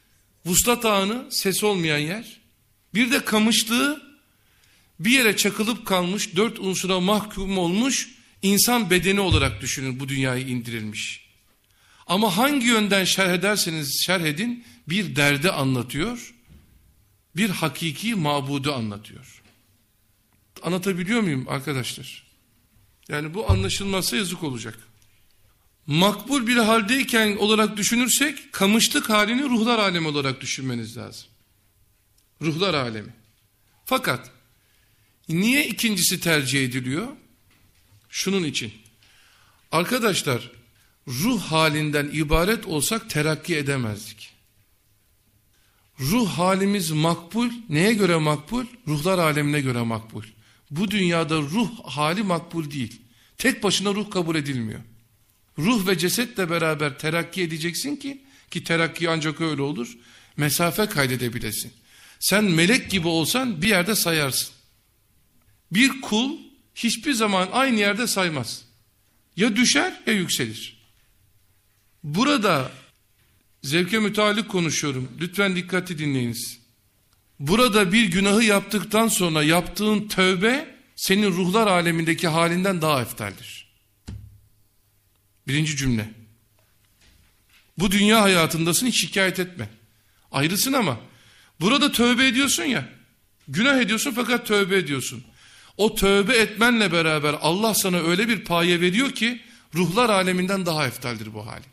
vuslat ağını, ses olmayan yer. Bir de kamışlığı, bir yere çakılıp kalmış, dört unsura mahkum olmuş insan bedeni olarak düşünün, bu dünyaya indirilmiş. Ama hangi yönden şerh ederseniz şerh edin, bir derdi anlatıyor, bir hakiki mabudu anlatıyor. Anlatabiliyor muyum arkadaşlar? Yani bu anlaşılmazsa yazık olacak. Makbul bir haldeyken olarak düşünürsek, kamışlık halini ruhlar alemi olarak düşünmeniz lazım. Ruhlar alemi. Fakat niye ikincisi tercih ediliyor? Şunun için. Arkadaşlar, ruh halinden ibaret olsak terakki edemezdik. Ruh halimiz makbul. Neye göre makbul? Ruhlar alemine göre makbul. Bu dünyada ruh hali makbul değil. Tek başına ruh kabul edilmiyor. Ruh ve cesetle beraber terakki edeceksin ki, ki terakki ancak öyle olur, mesafe kaydedebilesin. Sen melek gibi olsan bir yerde sayarsın. Bir kul hiçbir zaman aynı yerde saymaz. Ya düşer ya yükselir. Burada zevke müteallik konuşuyorum. Lütfen dikkatli dinleyiniz. Burada bir günahı yaptıktan sonra yaptığın tövbe senin ruhlar alemindeki halinden daha eftaldir. Birinci cümle. Bu dünya hayatındasın, hiç şikayet etme. Ayrısın ama burada tövbe ediyorsun ya. Günah ediyorsun fakat tövbe ediyorsun. O tövbe etmenle beraber Allah sana öyle bir paye veriyor ki ruhlar aleminden daha eftaldir bu hali.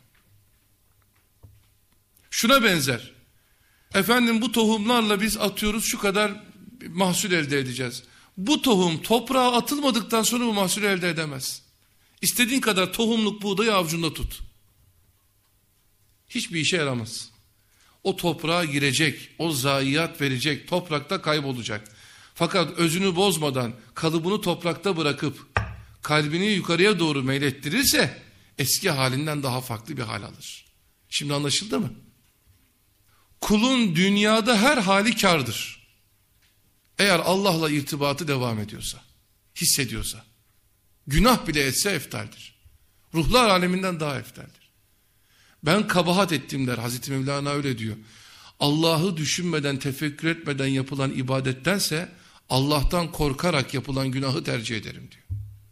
Şuna benzer. Efendim bu tohumlarla biz atıyoruz, şu kadar mahsul elde edeceğiz. Bu tohum toprağa atılmadıktan sonra bu mahsulü elde edemez. İstediğin kadar tohumluk buğdayı avucunda tut. Hiçbir işe yaramaz. O toprağa girecek, o zayiat verecek, toprakta kaybolacak. Fakat özünü bozmadan, kalıbını toprakta bırakıp kalbini yukarıya doğru meylettirirse eski halinden daha farklı bir hal alır. Şimdi anlaşıldı mı? Kulun dünyada her hali kârdır. Eğer Allah'la irtibatı devam ediyorsa, hissediyorsa, günah bile etse eftaldir. Ruhlar aleminden daha eftaldir. Ben kabahat ettim der Hazreti Mevlana, öyle diyor. Allah'ı düşünmeden, tefekkür etmeden yapılan ibadettense Allah'tan korkarak yapılan günahı tercih ederim diyor.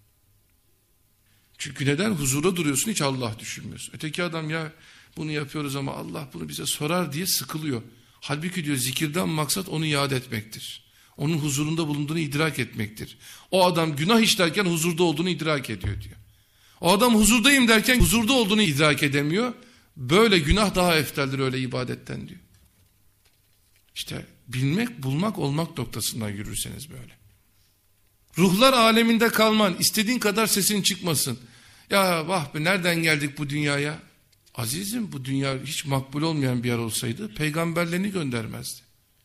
Çünkü neden? Huzura duruyorsun, hiç Allah düşünmüyorsun. Öteki adam ya bunu yapıyoruz ama Allah bunu bize sorar diye sıkılıyor. Halbuki diyor zikirden maksat onu yad etmektir. Onun huzurunda bulunduğunu idrak etmektir. O adam günah işlerken huzurda olduğunu idrak ediyor diyor. O adam huzurdayım derken huzurda olduğunu idrak edemiyor. Böyle günah daha eftaldir öyle ibadetten diyor. İşte bilmek, bulmak, olmak noktasından yürürseniz böyle. Ruhlar aleminde kalman, istediğin kadar sesin çıkmasın. Ya vah be, nereden geldik bu dünyaya? Azizim, bu dünya hiç makbul olmayan bir yer olsaydı peygamberlerini göndermezdi.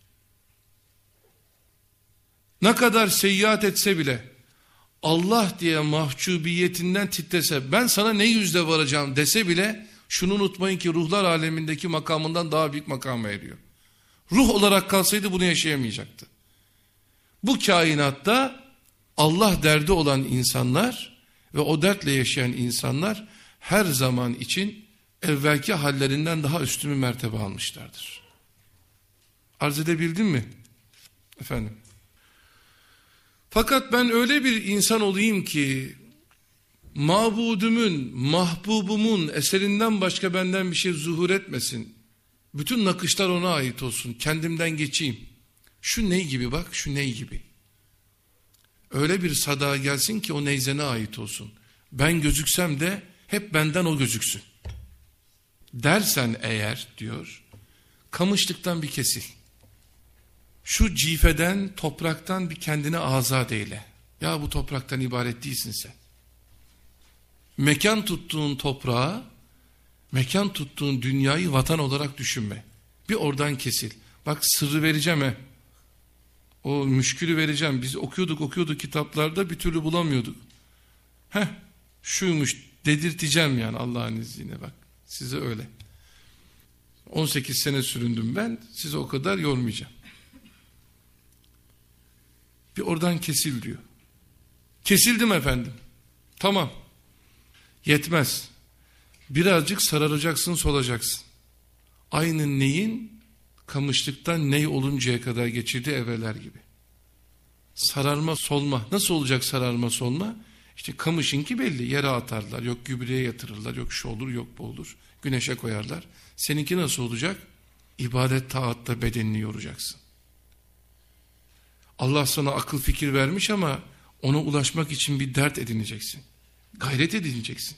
Ne kadar seyyiat etse bile Allah diye mahcubiyetinden titrese, ben sana ne yüzle varacağım dese bile şunu unutmayın ki ruhlar alemindeki makamından daha büyük makama eriyor. Ruh olarak kalsaydı bunu yaşayamayacaktı. Bu kainatta Allah derdi olan insanlar ve o dertle yaşayan insanlar her zaman için evvelki hallerinden daha üstün bir mertebe almışlardır. Arz edebildim mi? Efendim. Fakat ben öyle bir insan olayım ki mabudumun, mahbubumun eserinden başka benden bir şey zuhur etmesin. Bütün nakışlar ona ait olsun. Kendimden geçeyim. Şu ney gibi bak, şu ney gibi. Öyle bir sada gelsin ki o neyzene ait olsun. Ben gözüksem de hep benden o gözüksün. Dersen eğer diyor, kamışlıktan bir kesil. Şu cifeden, topraktan bir kendine azat eyle. Ya bu topraktan ibaret değilsin sen. Mekan tuttuğun toprağı, mekan tuttuğun dünyayı vatan olarak düşünme. Bir oradan kesil. Bak sırrı vereceğim he. O müşkülü vereceğim. Biz okuyorduk okuyorduk kitaplarda bir türlü bulamıyorduk. Heh şuymuş dedirteceğim yani Allah'ın izniyle bak. Size öyle. on sekiz sene süründüm ben. Size o kadar yormayacağım. Bir oradan kesil diyor. Kesildim efendim. Tamam. Yetmez. Birazcık sararacaksın, solacaksın. Aynı neyin kamışlıktan ney oluncaya kadar geçirdiği evreler gibi. Sararma solma. Nasıl olacak sararma solma? İşte kamışınki belli. Yere atarlar. Yok gübreye yatırırlar. Yok şu olur yok bu olur. Güneşe koyarlar. Seninki nasıl olacak? İbadet taatta bedenini yoracaksın. Allah sana akıl fikir vermiş ama ona ulaşmak için bir dert edineceksin. Gayret edineceksin.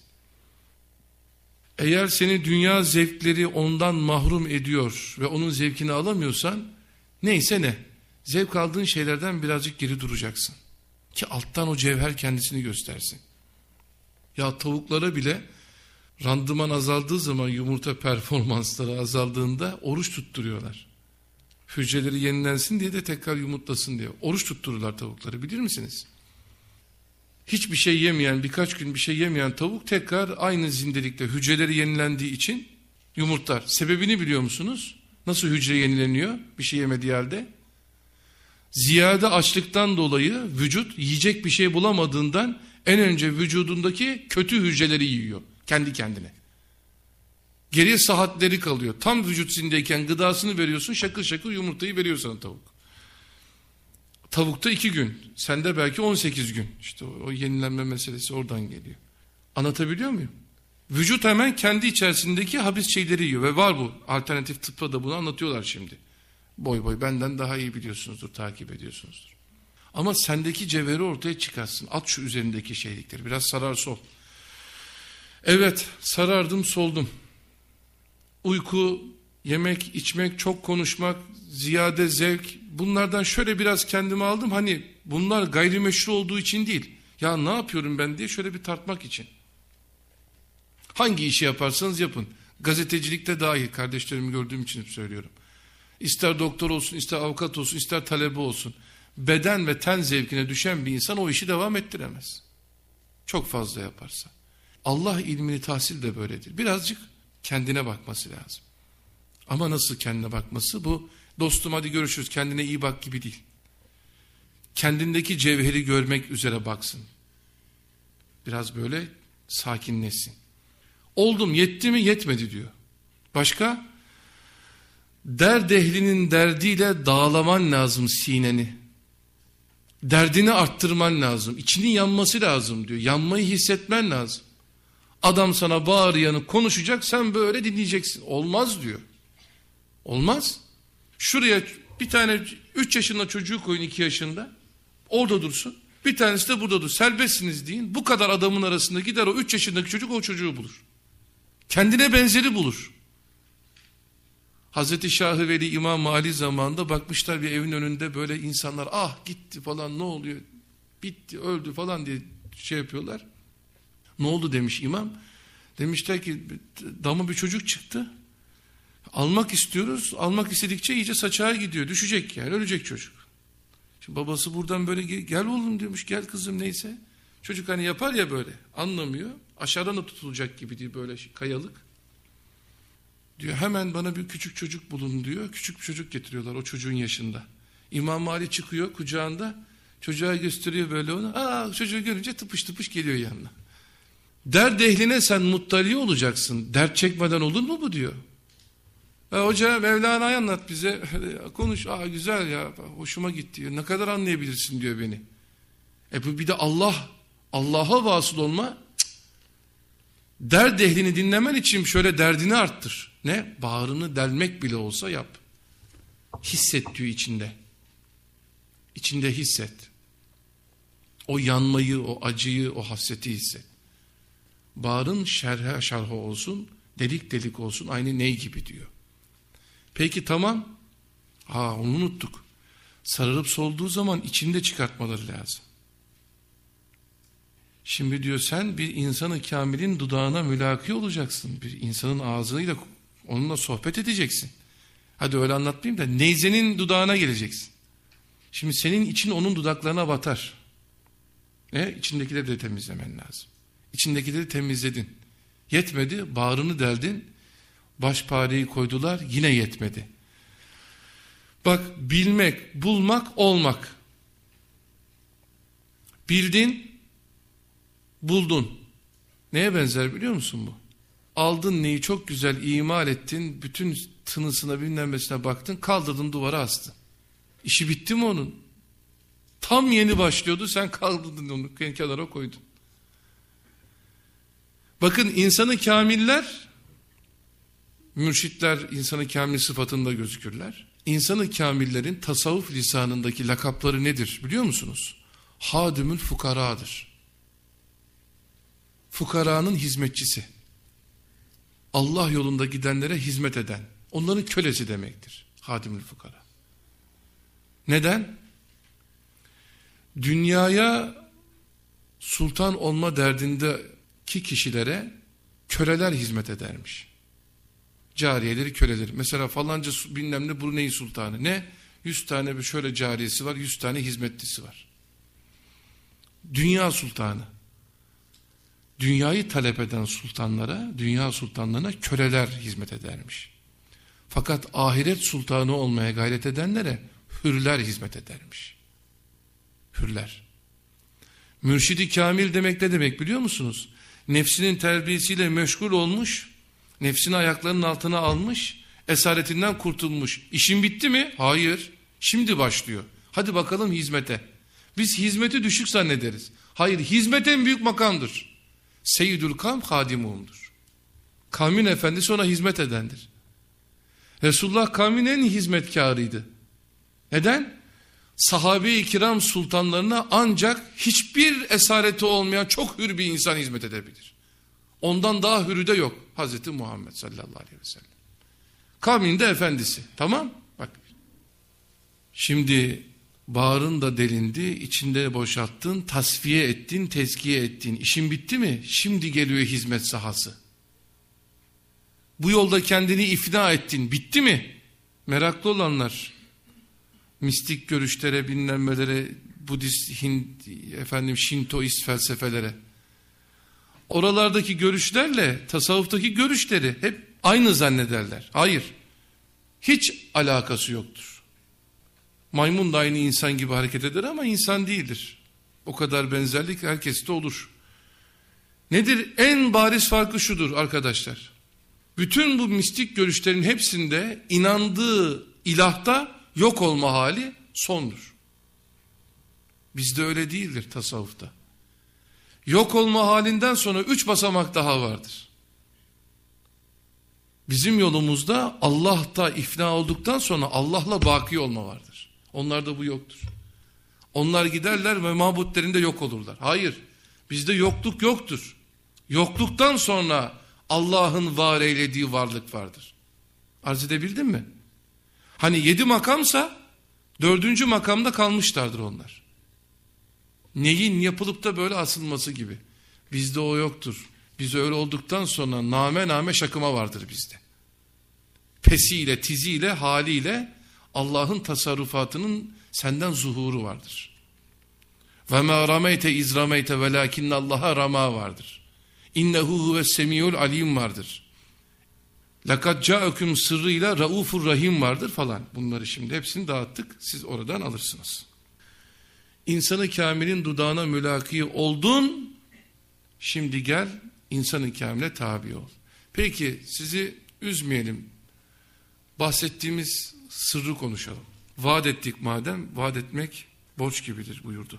Eğer seni dünya zevkleri ondan mahrum ediyor ve onun zevkini alamıyorsan neyse ne, zevk aldığın şeylerden birazcık geri duracaksın. Ki alttan o cevher kendisini göstersin. Ya tavuklara bile randıman azaldığı zaman, yumurta performansları azaldığında oruç tutturuyorlar. Hücreleri yenilensin diye de tekrar yumurtlasın diye. Oruç tuttururlar tavukları, bilir misiniz? Hiçbir şey yemeyen, birkaç gün bir şey yemeyen tavuk tekrar aynı zindelikte hücreleri yenilendiği için yumurtlar. Sebebini biliyor musunuz? Nasıl hücre yenileniyor bir şey yemediği halde? Ziyade açlıktan dolayı vücut yiyecek bir şey bulamadığından en önce vücudundaki kötü hücreleri yiyor kendi kendine. Geriye saatleri kalıyor. Tam vücut zindeyken gıdasını veriyorsun, şakır şakır yumurtayı veriyor sana tavuk. Tavukta iki gün, sende belki on sekiz gün. İşte o, o yenilenme meselesi oradan geliyor. Anlatabiliyor muyum? Vücut hemen kendi içerisindeki habis şeyleri yiyor ve var bu. Alternatif tıpta da bunu anlatıyorlar şimdi. Boy boy benden daha iyi biliyorsunuzdur, takip ediyorsunuzdur. Ama sendeki cevheri ortaya çıkarsın. At şu üzerindeki şeylikleri, biraz sarar sol. Evet, sarardım soldum. Uyku, yemek, içmek, çok konuşmak, ziyade zevk, bunlardan şöyle biraz kendimi aldım. Hani bunlar gayrimeşru olduğu için değil. Ya ne yapıyorum ben diye şöyle bir tartmak için. Hangi işi yaparsanız yapın. Gazetecilikte dahil, kardeşlerimi gördüğüm için söylüyorum. İster doktor olsun, ister avukat olsun, ister talebe olsun. Beden ve ten zevkine düşen bir insan o işi devam ettiremez. Çok fazla yaparsa. Allah ilmini tahsil de böyledir. Birazcık kendine bakması lazım. Ama nasıl kendine bakması? Bu dostum hadi görüşürüz kendine iyi bak gibi değil. Kendindeki cevheri görmek üzere baksın. Biraz böyle sakinleşsin. Oldum, yetti mi? Yetmedi diyor. Başka? Derd ehlinin derdiyle dağlaman lazım sineni. Derdini arttırman lazım. İçinin yanması lazım diyor. Yanmayı hissetmen lazım. Adam sana bağırıyanı konuşacak, sen böyle dinleyeceksin. Olmaz diyor. Olmaz. Şuraya bir tane üç yaşında çocuğu koyun, iki yaşında. Orada dursun. Bir tanesi de burada dur. Serbestsiniz deyin. Bu kadar adamın arasında gider o üç yaşındaki çocuk o çocuğu bulur. Kendine benzeri bulur. Hazreti Şah-ı Veli İmam Ali zamanında bakmışlar bir evin önünde böyle insanlar ah gitti falan ne oluyor bitti öldü falan diye şey yapıyorlar. Ne oldu demiş imam. Demişler ki damı bir çocuk çıktı. Almak istiyoruz. Almak istedikçe iyice saçağa gidiyor. Düşecek yani ölecek çocuk. Şimdi babası buradan böyle gel oğlum demiş gel kızım neyse. Çocuk hani yapar ya böyle anlamıyor. Aşağıdan tutulacak gibi diye böyle kayalık. Diyor hemen bana bir küçük çocuk bulun diyor. Küçük bir çocuk getiriyorlar o çocuğun yaşında. İmam Ali çıkıyor kucağında. Çocuğa gösteriyor böyle onu. Aa çocuğu görünce tıpış tıpış geliyor yanına. Derd ehline sen muttali olacaksın. Dert çekmeden olur mu bu diyor. E, hoca Mevlana'yı anlat bize. Konuş. Aa güzel ya. Hoşuma gitti diyor. Ne kadar anlayabilirsin diyor beni. E bu bir de Allah. Allah'a vasıl olma. Cık. Derd ehlini dinlemen için şöyle derdini arttır. Ne? Bağrını delmek bile olsa yap. Hisset diyor içinde. İçinde hisset. O yanmayı, o acıyı, o hasreti hisset. Bağrın şerhe şarha olsun, delik delik olsun, aynı ney gibi diyor. Peki tamam. Ha onu unuttuk. Sararıp solduğu zaman içinde çıkartmaları lazım. Şimdi diyor sen bir insanı kamilin dudağına mülaki olacaksın. Bir insanın ağzıyla onunla sohbet edeceksin. Hadi öyle anlatmayayım da neyzenin dudağına geleceksin. Şimdi senin için onun dudaklarına batar. Ne? İçindekileri de temizlemen lazım. İçindekileri temizledin. Yetmedi, bağrını deldin. Başpareyi koydular, yine yetmedi. Bak bilmek, bulmak, olmak. Bildin, buldun. Neye benzer biliyor musun bu? Aldın neyi çok güzel imal ettin. Bütün tınısına bilmemesine baktın. Kaldırdın duvara astın. İşi bitti mi onun? Tam yeni başlıyordu. Sen kaldırdın onu kenara koydun. Bakın insanı kamiller, mürşitler insanı kamil sıfatında gözükürler. İnsanı kamillerin tasavvuf lisanındaki lakapları nedir biliyor musunuz? Hadimül fukaradır. Fukaranın hizmetçisi. Allah yolunda gidenlere hizmet eden. Onların kölesi demektir. Hadimül fukara. Neden? Dünyaya sultan olma derdindeki kişilere köleler hizmet edermiş. Cariyeleri, köleleri. Mesela falanca bilmem ne Brunei sultanı. Ne? Yüz tane bir şöyle cariyesi var, yüz tane hizmetlisi var. Dünya sultanı. Dünyayı talep eden sultanlara, dünya sultanlarına köleler hizmet edermiş. Fakat ahiret sultanı olmaya gayret edenlere hürler hizmet edermiş. Hürler. Mürşidi kamil demek ne demek biliyor musunuz? Nefsinin terbiyesiyle meşgul olmuş, nefsini ayaklarının altına almış, esaretinden kurtulmuş. İşin bitti mi? Hayır. Şimdi başlıyor. Hadi bakalım hizmete. Biz hizmeti düşük zannederiz. Hayır, hizmet en büyük makamdır. Seyyidül kavm hadimuhumdur. Kavmin efendisi ona hizmet edendir. Resulullah kavmin en hizmetkarıydı. Neden? Sahabe-i kiram sultanlarına ancak hiçbir esareti olmayan çok hür bir insan hizmet edebilir. Ondan daha hürü de yok. Hazreti Muhammed sallallahu aleyhi ve sellem. Kavmin de efendisi. Tamam? Bak. Şimdi bağrın da delindi, içinde boşalttın, tasfiye ettin, tezkiye ettin. İşin bitti mi? Şimdi geliyor hizmet sahası. Bu yolda kendini ifna ettin. Bitti mi? Meraklı olanlar, mistik görüşlere, bilmemlere, Budist, Hint, efendim Şintoist felsefelere, oralardaki görüşlerle tasavvuftaki görüşleri hep aynı zannederler. Hayır. Hiç alakası yoktur. Maymun da aynı insan gibi hareket eder ama insan değildir. O kadar benzerlik herkeste olur. Nedir? En bariz farkı şudur arkadaşlar. Bütün bu mistik görüşlerin hepsinde inandığı ilahta yok olma hali sondur. Bizde öyle değildir tasavvufta. Yok olma halinden sonra üç basamak daha vardır. Bizim yolumuzda Allah'ta ifna olduktan sonra Allah'la baki olma vardır. Onlarda bu yoktur. Onlar giderler ve mabutlerinde yok olurlar. Hayır, bizde yokluk yoktur. Yokluktan sonra Allah'ın var eylediği varlık vardır. Arz edebildim mi? Hani yedi makamsa dördüncü makamda kalmışlardır onlar. Neyin yapılıp da böyle asılması gibi. Bizde o yoktur. Biz öyle olduktan sonra name name şakıma vardır bizde. Pesiyle, tiziyle, haliyle Allah'ın tasarrufatının senden zuhuru vardır. Ve ma rameyte iz rameyte velakinne Allah'a rama vardır. İnnehu huves semiyul alim vardır. Lekad ca'akum sırrıyla raufur rahim vardır falan. Bunları şimdi hepsini dağıttık. Siz oradan alırsınız. İnsanı kamilin dudağına mülaki oldun. Şimdi gel insanı kamile tabi ol. Peki sizi üzmeyelim. Bahsettiğimiz sırrı konuşalım. Vaat ettik madem, vaat etmek borç gibidir buyurdu.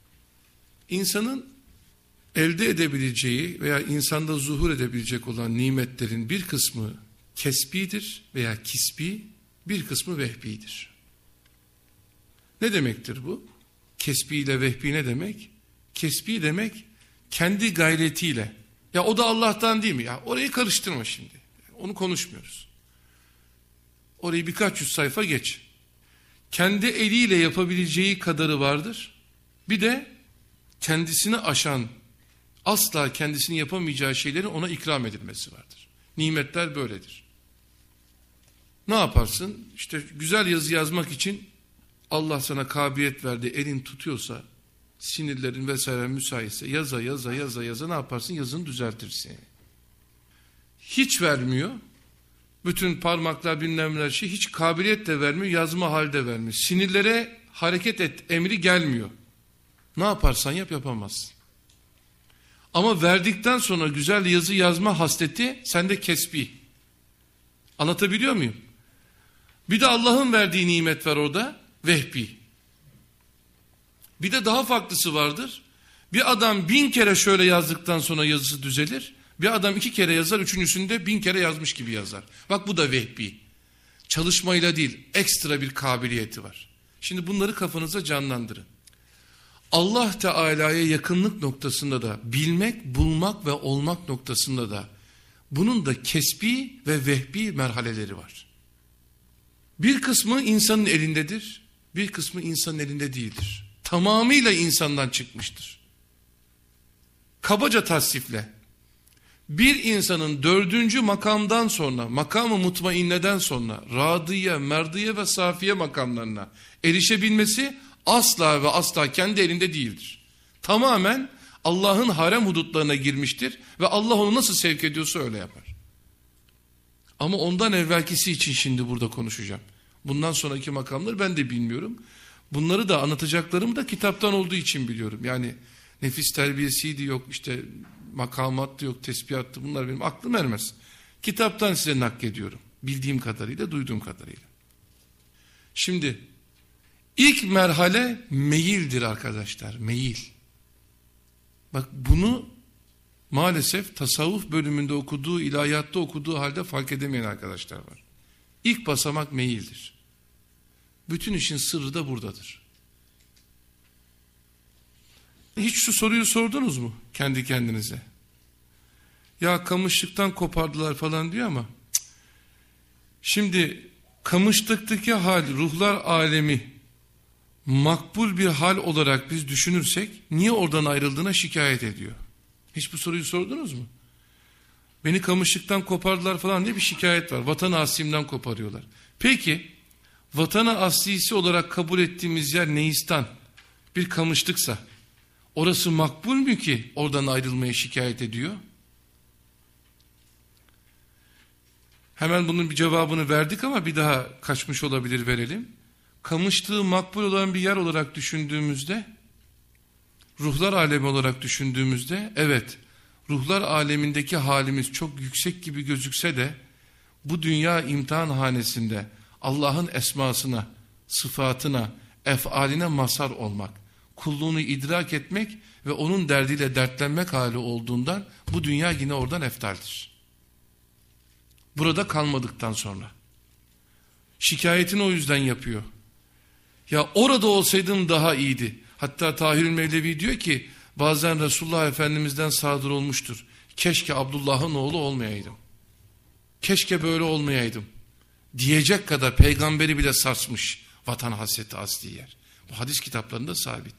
İnsanın elde edebileceği veya insanda zuhur edebilecek olan nimetlerin bir kısmı kesbidir veya kisbi, bir kısmı vehbidir. Ne demektir bu? Kesbi ile vehbi ne demek? Kesbi demek kendi gayretiyle. Ya o da Allah'tan değil mi? Ya orayı karıştırma şimdi. Onu konuşmuyoruz. Orayı birkaç yüz sayfa geç. Kendi eliyle yapabileceği kadarı vardır. Bir de kendisini aşan, asla kendisini yapamayacağı şeylerin ona ikram edilmesi vardır. Nimetler böyledir. Ne yaparsın? İşte güzel yazı yazmak için Allah sana kabiliyet verdi, elin tutuyorsa, sinirlerin vesaire müsaitse yaza yaza yaza yaza ne yaparsın? Yazını düzeltirsin. Hiç vermiyor. Bütün parmaklar bilmem şey hiç kabiliyet de vermiyor, yazma halde vermiyor. Sinirlere hareket et emri gelmiyor. Ne yaparsan yap yapamazsın. Ama verdikten sonra güzel yazı yazma hasleti sende kesbi. Anlatabiliyor muyum? Bir de Allah'ın verdiği nimet var orada, vehbi. Bir de daha farklısı vardır. Bir adam bin kere şöyle yazdıktan sonra yazısı düzelir. Bir adam iki kere yazar, üçüncüsünde bin kere yazmış gibi yazar. Bak bu da vehbi. Çalışmayla değil, ekstra bir kabiliyeti var. Şimdi bunları kafanıza canlandırın. Allah Teala'ya yakınlık noktasında da, bilmek, bulmak ve olmak noktasında da bunun da kesbi ve vehbi merhaleleri var. Bir kısmı insanın elindedir, bir kısmı insanın elinde değildir. Tamamıyla insandan çıkmıştır. Kabaca tasnifle, bir insanın dördüncü makamdan sonra, makam-ı mutmainneden sonra, radiye, merdiye ve safiye makamlarına erişebilmesi asla ve asla kendi elinde değildir. Tamamen Allah'ın harem hudutlarına girmiştir ve Allah onu nasıl sevk ediyorsa öyle yapar. Ama ondan evvelkisi için şimdi burada konuşacağım. Bundan sonraki makamları ben de bilmiyorum. Bunları da anlatacaklarımı da kitaptan olduğu için biliyorum. Yani nefis terbiyesiydi, yok işte makamattı, yok tesbihattı, bunlar benim aklım ermez. Kitaptan size naklediyorum. Bildiğim kadarıyla, duyduğum kadarıyla. Şimdi ilk merhale meyildir arkadaşlar, meyil. Bak bunu maalesef tasavvuf bölümünde okuduğu, ilahiyatta okuduğu halde fark edemeyen arkadaşlar var. İlk basamak meyildir. Bütün işin sırrı da buradadır. Hiç şu soruyu sordunuz mu kendi kendinize? Ya kamışlıktan kopardılar falan diyor ama cık. Şimdi kamışlıktaki hal, ruhlar alemi makbul bir hal olarak biz düşünürsek niye oradan ayrıldığına şikayet ediyor. Hiç bu soruyu sordunuz mu? Beni kamışlıktan kopardılar falan diye bir şikayet var. Vatan-ı aslimden koparıyorlar. Peki vatan-ı aslisi olarak kabul ettiğimiz yer Neistan bir kamışlıksa orası makbul mü ki oradan ayrılmaya şikayet ediyor? Hemen bunun bir cevabını verdik ama bir daha kaçmış olabilir, verelim. Kamışlığı makbul olan bir yer olarak düşündüğümüzde, ruhlar alemi olarak düşündüğümüzde, evet, ruhlar alemindeki halimiz çok yüksek gibi gözükse de, bu dünya imtihan hanesinde Allah'ın esmasına, sıfatına, efaline mazhar olmak, kulluğunu idrak etmek ve onun derdiyle dertlenmek hali olduğundan, bu dünya yine oradan eftaldir. Burada kalmadıktan sonra. Şikayetini o yüzden yapıyor. Ya orada olsaydım daha iyiydi. Hatta Tahir-ül Mevlevi diyor ki bazen Resulullah Efendimiz'den sadır olmuştur. Keşke Abdullah'ın oğlu olmayaydım. Keşke böyle olmayaydım. Diyecek kadar peygamberi bile sarsmış vatan hasreti asli yer. Bu hadis kitaplarında sabit.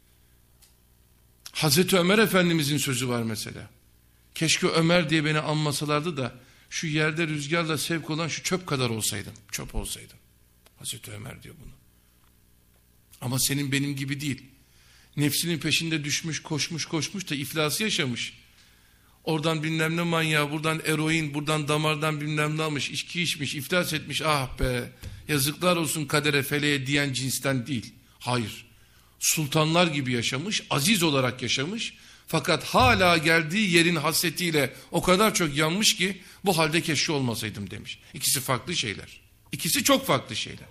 Hazreti Ömer Efendimiz'in sözü var mesela. Keşke Ömer diye beni anmasalardı da şu yerde rüzgarla sevk olan şu çöp kadar olsaydım. Çöp olsaydım. Hazreti Ömer diyor bunu. Ama senin benim gibi değil. Nefsinin peşinde düşmüş, koşmuş, koşmuş da iflası yaşamış. Oradan bilmem ne manyağı, buradan eroin, buradan damardan bilmem ne almış, içki içmiş, iflas etmiş. Ah be, yazıklar olsun kadere, feleğe diyen cinsten değil. Hayır. Sultanlar gibi yaşamış, aziz olarak yaşamış. Fakat hala geldiği yerin hasretiyle o kadar çok yanmış ki bu halde keşke olmasaydım demiş. İkisi farklı şeyler. İkisi çok farklı şeyler.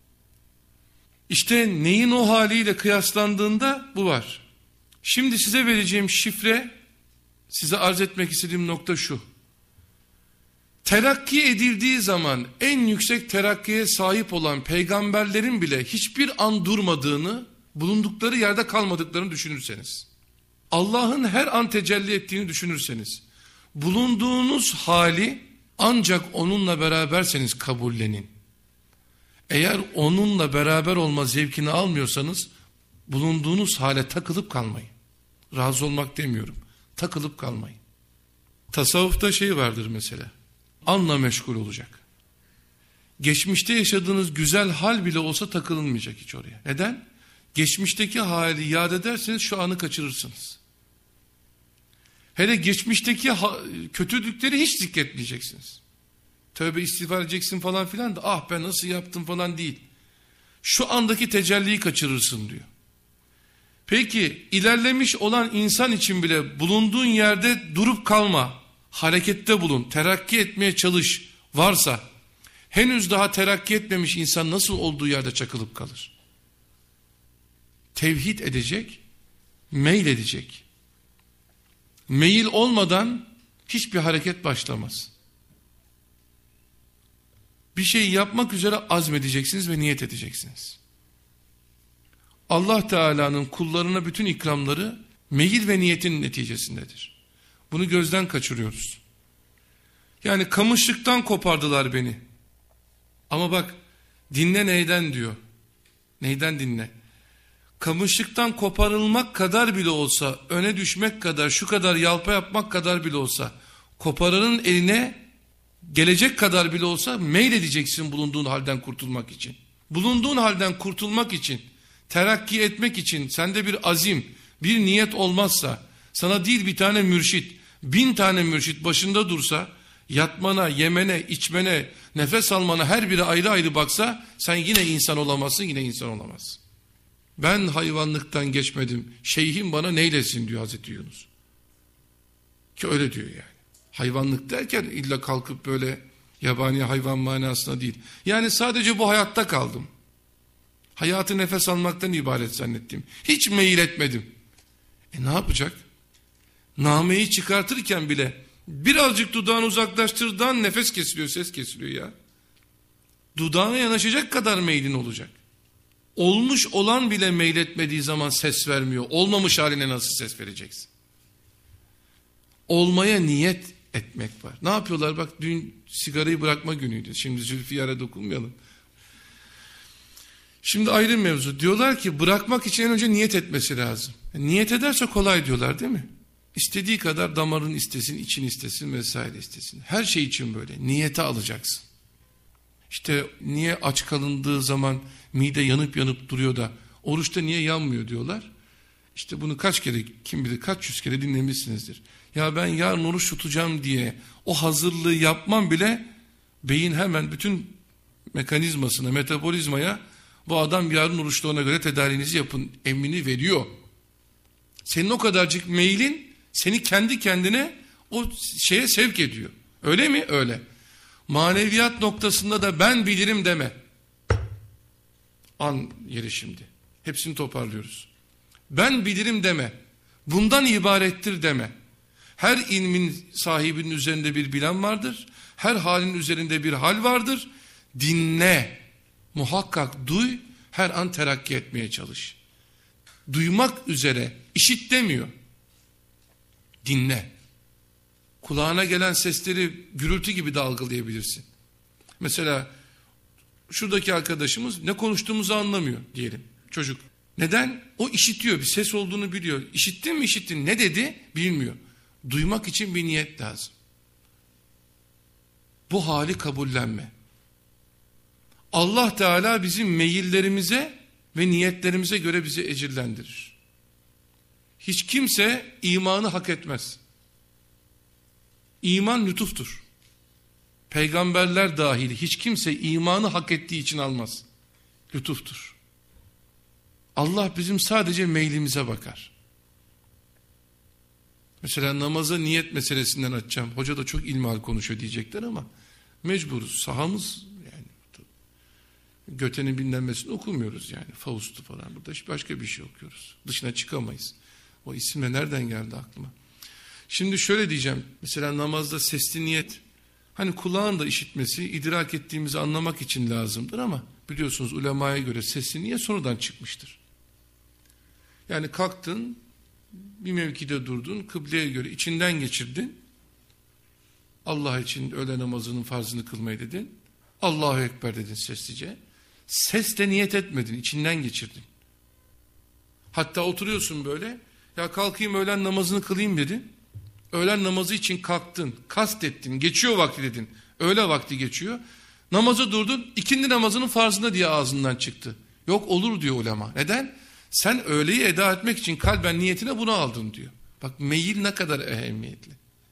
İşte neyin o haliyle kıyaslandığında bu var. Şimdi size vereceğim şifre, size arz etmek istediğim nokta şu. Terakki edildiği zaman en yüksek terakkiye sahip olan peygamberlerin bile hiçbir an durmadığını, bulundukları yerde kalmadıklarını düşünürseniz, Allah'ın her an tecelli ettiğini düşünürseniz, bulunduğunuz hali ancak onunla beraberseniz kabullenin. Eğer onunla beraber olma zevkini almıyorsanız, bulunduğunuz hale takılıp kalmayın. Razı olmak demiyorum, takılıp kalmayın. Tasavvufta şey vardır mesela, anla meşgul olacak. Geçmişte yaşadığınız güzel hal bile olsa takılınmayacak hiç oraya. Neden? Geçmişteki hali yad ederseniz şu anı kaçırırsınız. Hele geçmişteki kötülükleri hiç zikretmeyeceksiniz. Tövbe istiğfar edeceksin falan filan da ah ben nasıl yaptım falan değil. Şu andaki tecelliyi kaçırırsın diyor. Peki ilerlemiş olan insan için bile bulunduğun yerde durup kalma, harekette bulun, terakki etmeye çalış varsa, henüz daha terakki etmemiş insan nasıl olduğu yerde çakılıp kalır? Tevhid edecek, meyil edecek. Meyil olmadan hiçbir hareket başlamaz. Bir şey yapmak üzere azmedeceksiniz ve niyet edeceksiniz. Allah Teala'nın kullarına bütün ikramları meyil ve niyetin neticesindedir. Bunu gözden kaçırıyoruz. Yani kamışlıktan kopardılar beni. Ama bak, dinle neyden diyor. Neyden dinle? Kamışlıktan koparılmak kadar bile olsa, öne düşmek kadar, şu kadar yalpa yapmak kadar bile olsa, koparanın eline gelecek kadar bile olsa meyledeceksin bulunduğun halden kurtulmak için. Bulunduğun halden kurtulmak için, terakki etmek için sende bir azim, bir niyet olmazsa, sana değil bir tane mürşit, bin tane mürşit başında dursa, yatmana, yemene, içmene, nefes almana her biri ayrı ayrı baksa, sen yine insan olamazsın, yine insan olamazsın. Ben hayvanlıktan geçmedim, şeyhim bana neylesin diyor Hazreti Yunus. Ki öyle diyor yani. Hayvanlık derken illa kalkıp böyle yabani hayvan manasına değil. Yani sadece bu hayatta kaldım. Hayatı nefes almaktan ibaret zannettim. Hiç meyil etmedim. E ne yapacak? Nameyi çıkartırken bile birazcık dudağını uzaklaştırdan nefes kesiliyor, ses kesiliyor ya. Dudağına yanaşacak kadar meylin olacak. Olmuş olan bile meyletmediği zaman ses vermiyor. Olmamış haline nasıl ses vereceksin? Olmaya niyet etmek var. Ne yapıyorlar? Bak dün sigarayı bırakma günüydü. Şimdi Zülfiyar'a dokunmayalım. Şimdi ayrı mevzu. Diyorlar ki bırakmak için en önce niyet etmesi lazım. Niyet ederse kolay diyorlar değil mi? İstediği kadar damarın istesin, için istesin vesaire istesin. Her şey için böyle. Niyete alacaksın. İşte niye aç kalındığı zaman mide yanıp yanıp duruyor da oruçta niye yanmıyor diyorlar. İşte bunu kaç kere, kim bilir kaç yüz kere dinlemişsinizdir. Ya ben yarın oruç tutacağım diye o hazırlığı yapmam bile beyin hemen bütün mekanizmasına, metabolizmaya bu adam yarın oruçta ona göre tedariğinizi yapın emrini veriyor. Senin o kadarcık meylin seni kendi kendine o şeye sevk ediyor. Öyle mi? Öyle. Maneviyat noktasında da ben bilirim deme. An yeri şimdi. Hepsini toparlıyoruz. Ben bilirim deme. Bundan ibarettir deme. Her ilmin sahibinin üzerinde bir bilen vardır. Her halin üzerinde bir hal vardır. Dinle. Muhakkak duy. Her an terakki etmeye çalış. Duymak üzere işit demiyor. Dinle. Kulağına gelen sesleri gürültü gibi de algılayabilirsin. Mesela şuradaki arkadaşımız ne konuştuğumuzu anlamıyor diyelim. Çocuk. Neden? O işitiyor. Bir ses olduğunu biliyor. İşittin mi işittin? Ne dedi? Bilmiyor. Duymak için bir niyet lazım. Bu hali kabullenme. Allah Teala bizim meyillerimize ve niyetlerimize göre bizi ecirlendirir. Hiç kimse imanı hak etmez. İman lütuftur. Peygamberler dahil hiç kimse imanı hak ettiği için almaz. Lütuftur. Allah bizim sadece meylimize bakar. Mesela namaza niyet meselesinden açacağım. Hoca da çok ilmihal konuşuyor diyecekler ama mecburuz. Sahamız yani. Göte'nin bilinmesini okumuyoruz yani. Faust'u falan. Burada başka bir şey okuyoruz. Dışına çıkamayız. O isimle nereden geldi aklıma? Şimdi şöyle diyeceğim. Mesela namazda sesli niyet. Hani kulağın da işitmesi, idrak ettiğimizi anlamak için lazımdır ama biliyorsunuz ulemaya göre sesli niyet sonradan çıkmıştır. Yani kalktın, bir mevkide durdun, kıbleye göre içinden geçirdin. Allah için öğle namazının farzını kılmayı dedin. Allahu Ekber dedin seslice. Sesle niyet etmedin, içinden geçirdin. Hatta oturuyorsun böyle, ya kalkayım öğlen namazını kılayım dedin. Öğlen namazı için kalktın, kastettin, geçiyor vakti dedin. Öğle vakti geçiyor. Namaza durdun, ikindi namazının farzında diye ağzından çıktı. Yok olur diyor ulema. Neden? Sen öğleyi eda etmek için kalben niyetine bunu aldın diyor. Bak meyil ne kadar ehemmiyetli.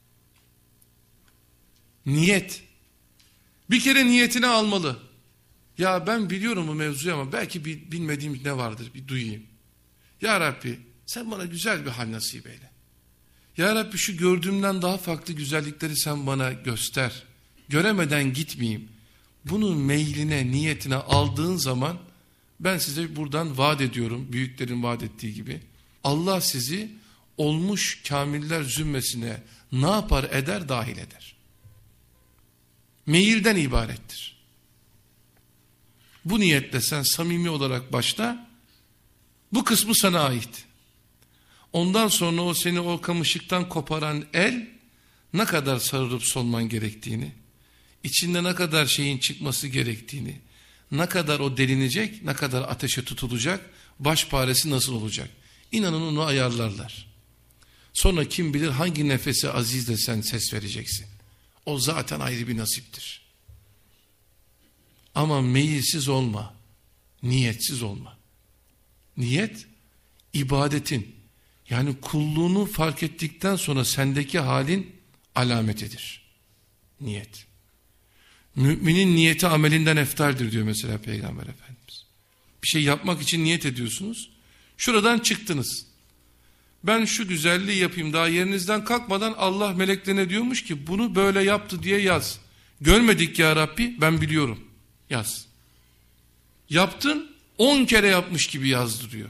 Niyet. Bir kere niyetine almalı. Ya ben biliyorum bu mevzuyu ama belki bir bilmediğim ne vardır bir duyayım. Ya Rabbi sen bana güzel bir hal nasip eyle. Ya Rabbi şu gördüğümden daha farklı güzellikleri sen bana göster. Göremeden gitmeyeyim. Bunun meyline, niyetine aldığın zaman ben size buradan vaat ediyorum, büyüklerin vaat ettiği gibi. Allah sizi olmuş kamiller zümresine ne yapar eder dahil eder. Meyilden ibarettir. Bu niyetle sen samimi olarak başla, bu kısmı sana ait. Ondan sonra o seni o kamışıktan koparan el ne kadar sarılıp solman gerektiğini, içinde ne kadar şeyin çıkması gerektiğini, ne kadar o delinecek, ne kadar ateşe tutulacak, baş paresi nasıl olacak? İnanın onu ayarlarlar. Sonra kim bilir hangi nefesi azizle sen ses vereceksin. O zaten ayrı bir nasiptir. Ama meyilsiz olma, niyetsiz olma. Niyet, ibadetin, yani kulluğunu fark ettikten sonra sendeki halin alametidir. Niyet. Müminin niyeti amelinden eftaldir diyor mesela Peygamber Efendimiz. Bir şey yapmak için niyet ediyorsunuz. Şuradan çıktınız. Ben şu güzelliği yapayım, daha yerinizden kalkmadan Allah meleklerine diyormuş ki bunu böyle yaptı diye yaz. Görmedik ya Rabbi, ben biliyorum. Yaz. Yaptın, on kere yapmış gibi yazdı diyor.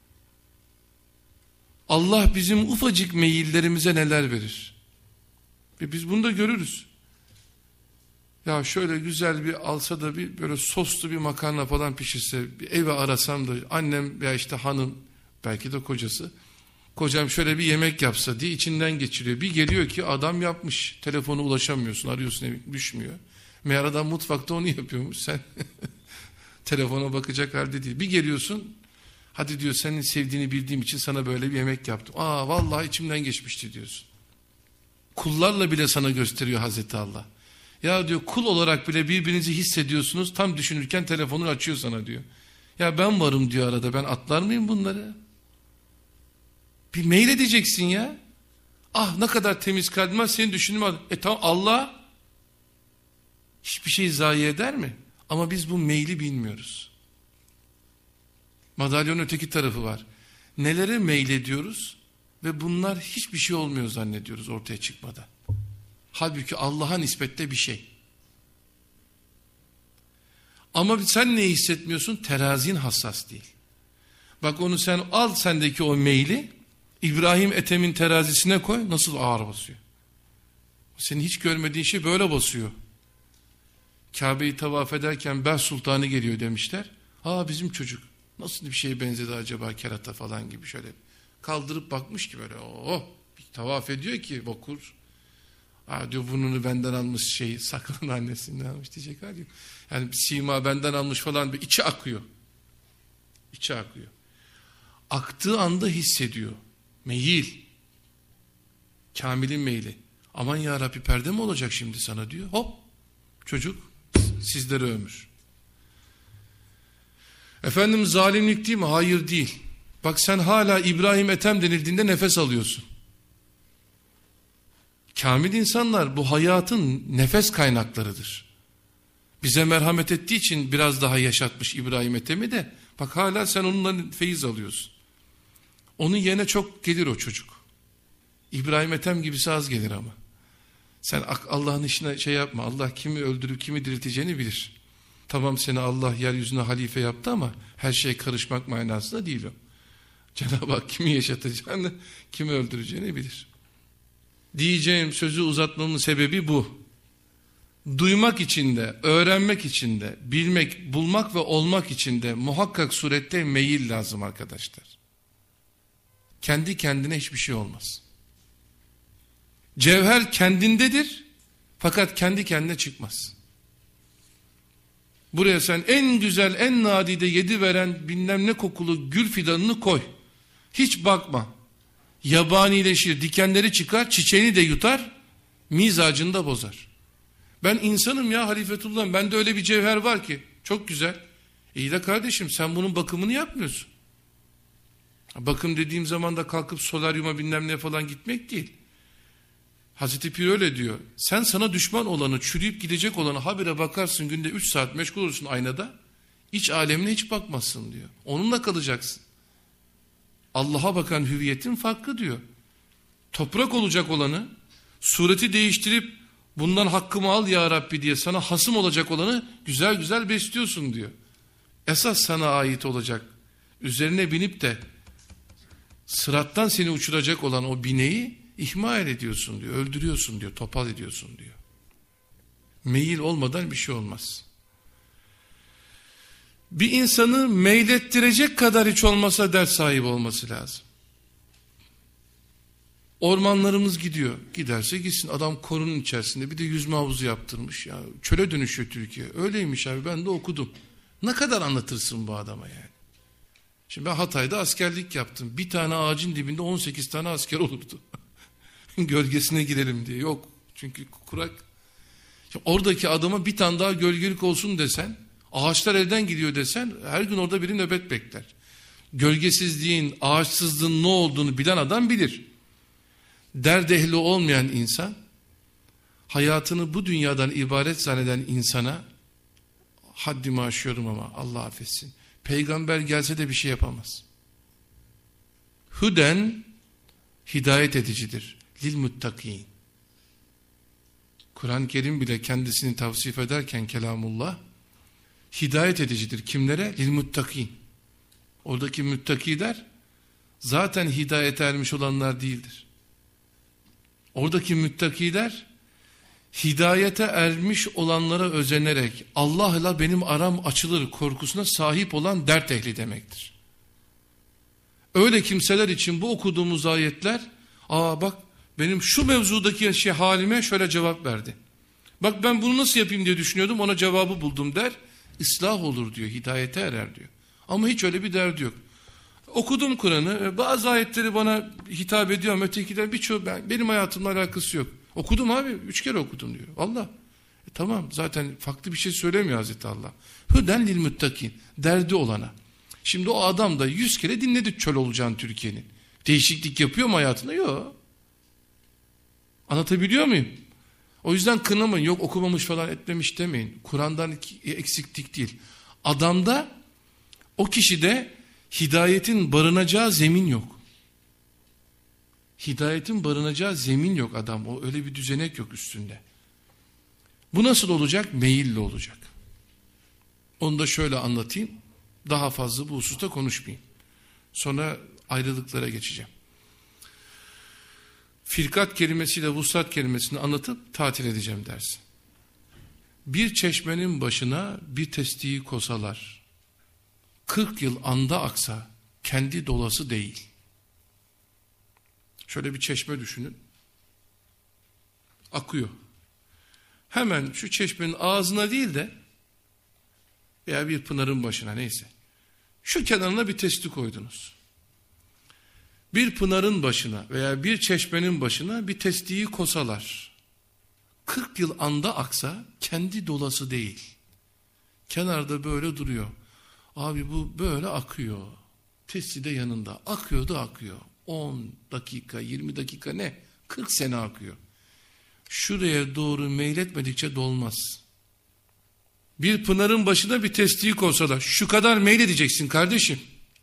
Allah bizim ufacık meyillerimize neler verir. Ve biz bunu da görürüz. Ya şöyle güzel bir alsa da bir böyle soslu bir makarna falan pişirse, bir eve arasam da annem veya işte hanım, belki de kocası, kocam şöyle bir yemek yapsa diye içinden geçiriyor. Bir geliyor ki adam yapmış, telefona ulaşamıyorsun, arıyorsun, düşmüyor. Meğer adam mutfakta onu yapıyormuş, sen telefona bakacak halde değil. Bir geliyorsun, hadi diyor senin sevdiğini bildiğim için sana böyle bir yemek yaptım. Aa vallahi içimden geçmişti diyorsun. Kullarla bile sana gösteriyor Hazreti Allah. Ya diyor kul olarak bile birbirinizi hissediyorsunuz, tam düşünürken telefonu açıyor sana diyor. Ya ben varım diyor arada, ben atlar mıyım bunları? Bir meyledeceksin ya. Ah ne kadar temiz kalbim var, seni düşündüm. E tamam, Allah hiçbir şey zayi eder mi? Ama biz bu meyli bilmiyoruz. Madalyonun öteki tarafı var. Nelere meylediyoruz ve bunlar hiçbir şey olmuyor zannediyoruz ortaya çıkmadan. Halbuki Allah'a nispetle bir şey. Ama sen ne hissetmiyorsun? Terazin hassas değil. Bak onu sen al, sendeki o meyli İbrahim Ethem'in terazisine koy, nasıl ağır basıyor. Senin hiç görmediğin şey böyle basıyor. Kabe'yi tavaf ederken Beh Sultanı geliyor demişler. Aa bizim çocuk nasıl bir şeye benzedi acaba, kerata falan gibi, şöyle kaldırıp bakmış ki böyle oh bir tavaf ediyor ki bokur. Aa diyor burnunu benden almış, şey sakalını annesinden almış diyecek hali yok. Yani sima benden almış falan, bir içi akıyor. İçi akıyor. Aktığı anda hissediyor. Meyil. Kamilin meyli. Aman ya Rabbi perde mi olacak şimdi sana diyor. Hop. Çocuk sizlere ömür. Efendim zalimlik değil mi? Hayır değil. Bak sen hala İbrahim Ethem denildiğinde nefes alıyorsun. Kamil insanlar bu hayatın nefes kaynaklarıdır. Bize merhamet ettiği için biraz daha yaşatmış İbrahim Ethem'i de. Bak hala sen onunla feyiz alıyorsun. Onun yerine çok gelir o çocuk. İbrahim Ethem gibisi az gelir ama. Sen Allah'ın işine şey yapma. Allah kimi öldürüp kimi dirilteceğini bilir. Tamam seni Allah yeryüzüne halife yaptı ama her şeye karışmak manasında değil o. Cenab-ı Hak kimi yaşatacağını, kimi öldüreceğini bilir. Diyeceğim sözü uzatmamın sebebi bu. Duymak için de, öğrenmek için de, bilmek, bulmak ve olmak için de muhakkak surette meyil lazım arkadaşlar. Kendi kendine hiçbir şey olmaz. Cevher kendindedir fakat kendi kendine çıkmaz. Buraya sen en güzel, en nadide yedi veren bilmem ne kokulu gül fidanını koy. Hiç bakma. Yabanileşir, dikenleri çıkar, çiçeğini de yutar, mizacını da bozar. Ben insanım ya Halifetullah, bende öyle bir cevher var ki. Çok güzel. İyi de kardeşim sen bunun bakımını yapmıyorsun. Bakım dediğim zaman da kalkıp solaryuma bilmem ne falan gitmek değil. Hazreti Pir öyle diyor. Sen sana düşman olanı, çürüyüp gidecek olanı habire bakarsın, günde üç saat meşgul olursun aynada. İç alemine hiç bakmazsın diyor. Onunla kalacaksın. Allah'a bakan hüviyetin farklı diyor. Toprak olacak olanı, sureti değiştirip bundan hakkımı al ya Rabbi diye sana hasım olacak olanı güzel güzel besliyorsun diyor. Esas sana ait olacak, üzerine binip de sırattan seni uçuracak olan o bineği ihmal ediyorsun diyor, öldürüyorsun diyor, topal ediyorsun diyor. Meyil olmadan bir şey olmaz. Bir insanı meylettirecek kadar hiç olmasa dert sahibi olması lazım. Ormanlarımız gidiyor. Giderse gitsin. Adam korunun içerisinde bir de yüzme havuzu yaptırmış. Ya çöle dönüşüyor Türkiye. Öyleymiş abi, ben de okudum. Ne kadar anlatırsın bu adama yani? Şimdi ben Hatay'da askerlik yaptım. Bir tane ağacın dibinde on sekiz tane asker olurdu. Gölgesine girelim diye. Yok. Çünkü kurak. Şimdi oradaki adama bir tane daha gölgelik olsun desen, ağaçlar elden gidiyor desen, her gün orada biri nöbet bekler. Gölgesizliğin, ağaçsızlığın ne olduğunu bilen adam bilir. Derd ehli olmayan insan, hayatını bu dünyadan ibaret zanneden insana, haddimi aşıyorum ama Allah affetsin, peygamber gelse de bir şey yapamaz. Hüden, hidayet edicidir. Lil muttakin. Kur'an-ı Kerim bile kendisini tavsif ederken kelamullah, hidayet edicidir. Kimlere? Lil muttakin. Oradaki müttakiler zaten hidayete ermiş olanlar değildir. Oradaki müttakiler hidayete ermiş olanlara özenerek Allah'la benim aram açılır korkusuna sahip olan dert ehli demektir. Öyle kimseler için bu okuduğumuz ayetler, aa bak benim şu mevzudaki şey halime şöyle cevap verdi. Bak ben bunu nasıl yapayım diye düşünüyordum, ona cevabı buldum der. Islah olur diyor, hidayete erer diyor. Ama hiç öyle bir derdi yok. Okudum Kur'an'ı, bazı ayetleri bana hitap ediyor ama ötekiler birçoğu ben, benim hayatımla alakası yok. Okudum abi, üç kere okudum diyor. Allah. E, tamam, zaten farklı bir şey söylemiyor Hazreti Allah. Hüden lil muttakin, derdi olana. Şimdi o adam da yüz kere dinledi çöl olacağını Türkiye'nin. Değişiklik yapıyor mu hayatında? Yok. Anlatabiliyor muyum? O yüzden kınamayın, yok okumamış falan etmemiş demeyin. Kur'an'dan eksiklik değil. Adamda, o kişide hidayetin barınacağı zemin yok. Hidayetin barınacağı zemin yok adam. O öyle bir düzenek yok üstünde. Bu nasıl olacak? Meyille olacak. Onu da şöyle anlatayım. Daha fazla bu hususta konuşmayayım. Sonra ayrılıklara geçeceğim. Firkat kelimesiyle vuslat kelimesini anlatıp tatil edeceğim dersi. Bir çeşmenin başına bir testiyi kosalar, kırk yıl anda aksa kendi dolası değil. Şöyle bir çeşme düşünün. Akıyor. Hemen şu çeşmenin ağzına değil de veya bir pınarın başına, neyse, şu kenarına bir testi koydunuz. Bir pınarın başına veya bir çeşmenin başına bir testiyi kosalar, kırk yıl anda aksa kendi dolası değil. Kenarda böyle duruyor. Abi bu böyle akıyor. Testi de yanında. Akıyor da akıyor. on dakika, yirmi dakika ne? kırk sene akıyor. Şuraya doğru meyletmedikçe dolmaz. Bir pınarın başına bir testiyi koysalar, şu kadar meyledeceksin kardeşim.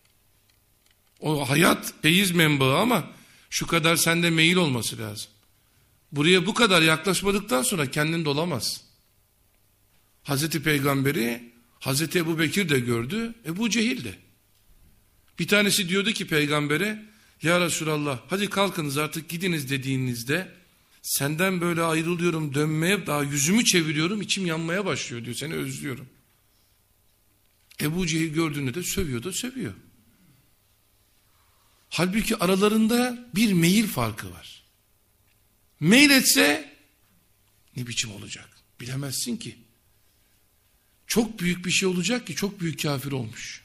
O hayat beyiz menbaı ama şu kadar sende meyil olması lazım. Buraya bu kadar yaklaşmadıktan sonra kendin dolamaz. Hazreti Peygamberi Hazreti Ebu Bekir de gördü, Ebu Cehil de. Bir tanesi diyordu ki peygambere, ya Resulallah hadi kalkınız artık gidiniz dediğinizde, senden böyle ayrılıyorum, dönmeye, daha yüzümü çeviriyorum, içim yanmaya başlıyor diyor, seni özlüyorum. Ebu Cehil gördüğünde de sövüyor da sövüyor. Halbuki aralarında bir meyil farkı var. Meyletse ne biçim olacak? Bilemezsin ki. Çok büyük bir şey olacak ki çok büyük kafir olmuş.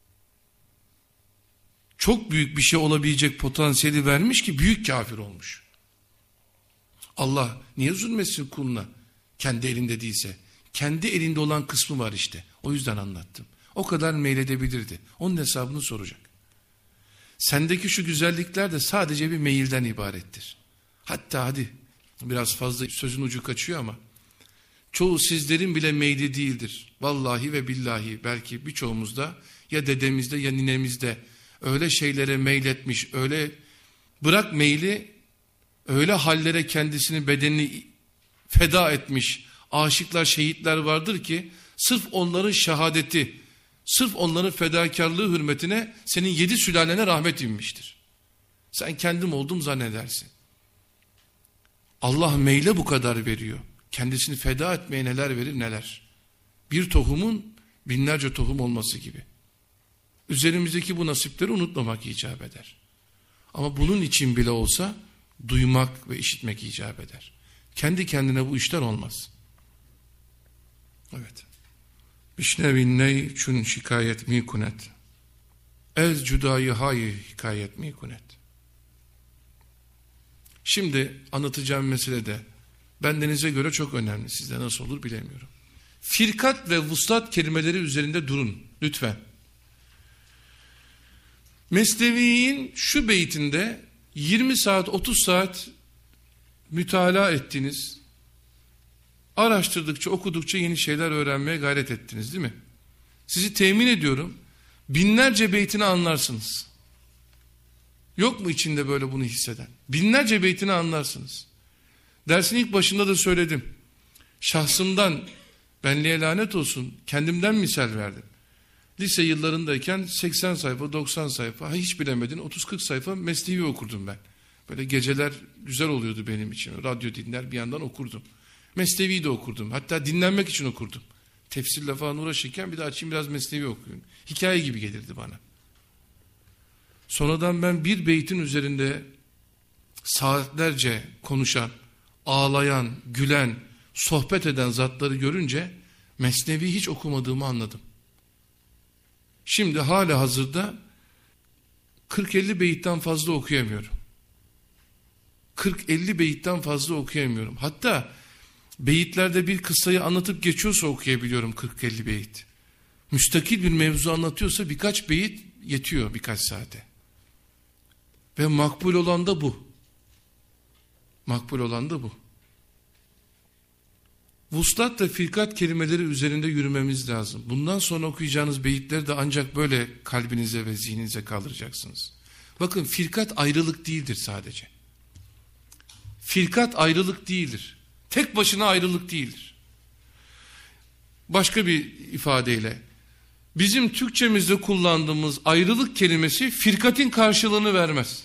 Çok büyük bir şey olabilecek potansiyeli vermiş ki büyük kafir olmuş. Allah niye zulmetsin kuluna? Kendi elinde değilse. Kendi elinde olan kısmı var işte. O yüzden anlattım. O kadar meyledebilirdi. Onun hesabını soracak. Sendeki şu güzellikler de sadece bir meyilden ibarettir. Hatta hadi biraz fazla sözün ucu kaçıyor ama çoğu sizlerin bile meyli değildir. Vallahi ve billahi belki birçoğumuzda ya dedemizde ya ninemizde öyle şeylere meyletmiş, öyle bırak meyli, öyle hallere kendisini, bedenini feda etmiş aşıklar, şehitler vardır ki sırf onların şehadeti, sırf onların fedakarlığı hürmetine senin yedi sülalene rahmet inmiştir. Sen kendim oldum zannedersin. Allah meyle bu kadar veriyor. Kendisini feda etmeye neler verir neler. Bir tohumun binlerce tohum olması gibi. Üzerimizdeki bu nasipleri unutmamak icap eder. Ama bunun için bile olsa duymak ve işitmek icap eder. Kendi kendine bu işler olmaz. Evet. Bişnevin ney çün şikayet mi kunet. Ez cudayı hayı hikayet mi kunet. Şimdi anlatacağım mesele de bendenize göre çok önemli. Sizde nasıl olur bilemiyorum. Firkat ve vuslat kelimeleri üzerinde durun lütfen. Mesnevi'nin şu beytinde yirmi saat otuz saat mütalaa ettiniz. Araştırdıkça, okudukça yeni şeyler öğrenmeye gayret ettiniz değil mi? Sizi temin ediyorum, binlerce beytini anlarsınız. Yok mu içinde böyle bunu hisseden? Binlerce beytini anlarsınız. Dersin ilk başında da söyledim. Şahsımdan, benliğe lanet olsun, kendimden misal verdim. Lise yıllarındayken seksen sayfa, doksan sayfa, hiç bilemedin otuz kırk sayfa mesnevi okurdum ben. Böyle geceler güzel oluyordu benim için. Radyo dinler bir yandan okurdum. Mesnevi'yi de okurdum. Hatta dinlenmek için okurdum. Tefsirle falan uğraşırken bir de açayım biraz mesnevi okuyayım. Hikaye gibi gelirdi bana. Sonradan ben bir beytin üzerinde saatlerce konuşan, ağlayan, gülen, sohbet eden zatları görünce mesnevi hiç okumadığımı anladım. Şimdi hala hazırda kırk elli beyitten fazla okuyamıyorum. kırk elli beyitten fazla okuyamıyorum. Hatta beyitlerde bir kıssayı anlatıp geçiyorsa okuyabiliyorum kırk elli beyit. Müstakil bir mevzu anlatıyorsa birkaç beyit yetiyor birkaç saate. Ve makbul olan da bu. Makbul olan da bu. Vuslat ve firkat kelimeleri üzerinde yürümemiz lazım. Bundan sonra okuyacağınız beyitleri de ancak böyle kalbinize ve zihninize kaldıracaksınız. Bakın firkat ayrılık değildir sadece. Firkat ayrılık değildir. Tek başına ayrılık değildir. Başka bir ifadeyle, bizim Türkçemizde kullandığımız ayrılık kelimesi firkatin karşılığını vermez.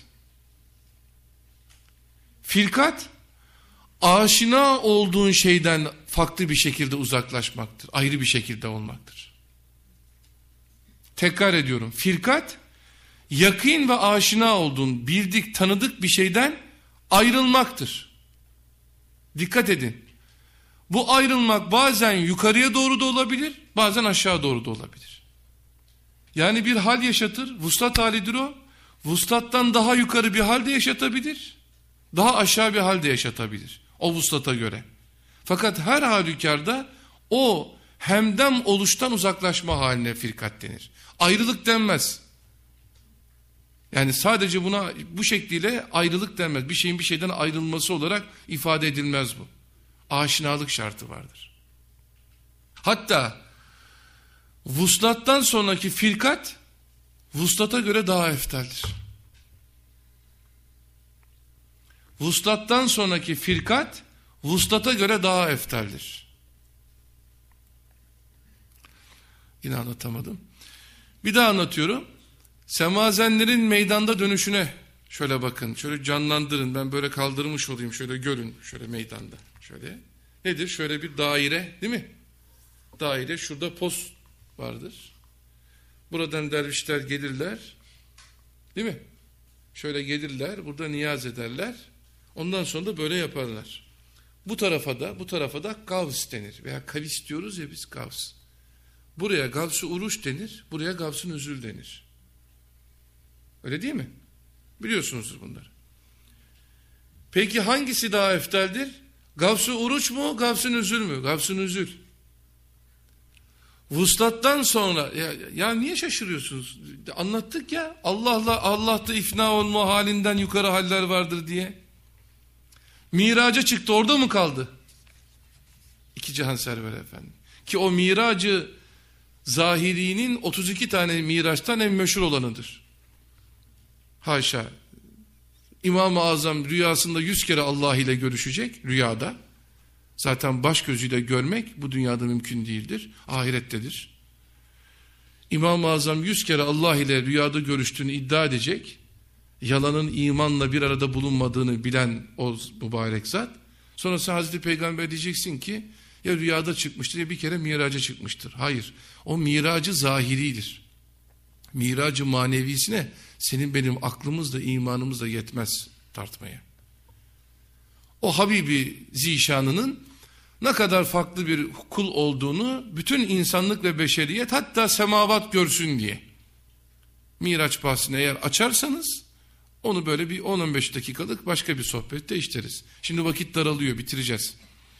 Firkat, aşina olduğun şeyden farklı bir şekilde uzaklaşmaktır. Ayrı bir şekilde olmaktır. Tekrar ediyorum. Firkat, yakîn ve aşina olduğun, bildik, tanıdık bir şeyden ayrılmaktır. Dikkat edin. Bu ayrılmak bazen yukarıya doğru da olabilir, bazen aşağı doğru da olabilir. Yani bir hal yaşatır, vuslat halidir o. Vuslattan daha yukarı bir hal de yaşatabilir, daha aşağı bir hal de yaşatabilir. O vuslata göre. Fakat her halükarda o hemdem oluştan uzaklaşma haline firkat denir. Ayrılık denmez. Yani sadece buna bu şekliyle ayrılık denmez. Bir şeyin bir şeyden ayrılması olarak ifade edilmez bu. Aşinalık şartı vardır. Hatta vuslattan sonraki firkat vuslata göre daha eftaldir. Vuslattan sonraki firkat vuslata göre daha eftaldir. Yine anlatamadım. Bir daha anlatıyorum. Semazenlerin meydanda dönüşüne şöyle bakın, şöyle canlandırın. Ben böyle kaldırmış olayım, şöyle görün, şöyle meydanda. Şöyle. Nedir? Şöyle bir daire, değil mi? Daire, şurada post vardır. Buradan dervişler gelirler. Değil mi? Şöyle gelirler, burada niyaz ederler. Ondan sonra da böyle yaparlar. Bu tarafa da, bu tarafa da gavs denir. Veya kavis diyoruz ya biz, gavs. Buraya gavs-ı uruş denir, buraya gavs-ı nüzül denir. Öyle değil mi? Biliyorsunuzdur bunları. Peki hangisi daha eftaldir? Gavs-ı uruç mu, gavs-ı nüzül mü? Gavs-ı nüzül. Vuslattan sonra, ya, ya niye şaşırıyorsunuz? Anlattık ya, Allah'la Allah'ta ifna olma halinden yukarı haller vardır diye. Miraca çıktı, orada mı kaldı? İki cihan server efendim. Ki o miracı zahirinin otuz iki tane miraçtan en meşhur olanıdır. Haşa. İmam-ı Azam rüyasında yüz kere Allah ile görüşecek rüyada. Zaten baş gözüyle görmek bu dünyada mümkün değildir. Ahirettedir. İmam-ı Azam yüz kere Allah ile rüyada görüştüğünü iddia edecek. Yalanın imanla bir arada bulunmadığını bilen o mübarek zat. Sonrası Hazreti Peygamber diyeceksin ki ya rüyada çıkmıştır ya bir kere miraca çıkmıştır. Hayır. O miracı zahiridir. Miracı manevisine senin benim aklımızla imanımızla yetmez tartmaya. O Habibi Zişanı'nın ne kadar farklı bir kul olduğunu bütün insanlık ve beşeriyet hatta semavat görsün diye. Miraç bahsini eğer açarsanız onu böyle bir on on beş dakikalık başka bir sohbette işleriz. Şimdi vakit daralıyor, bitireceğiz.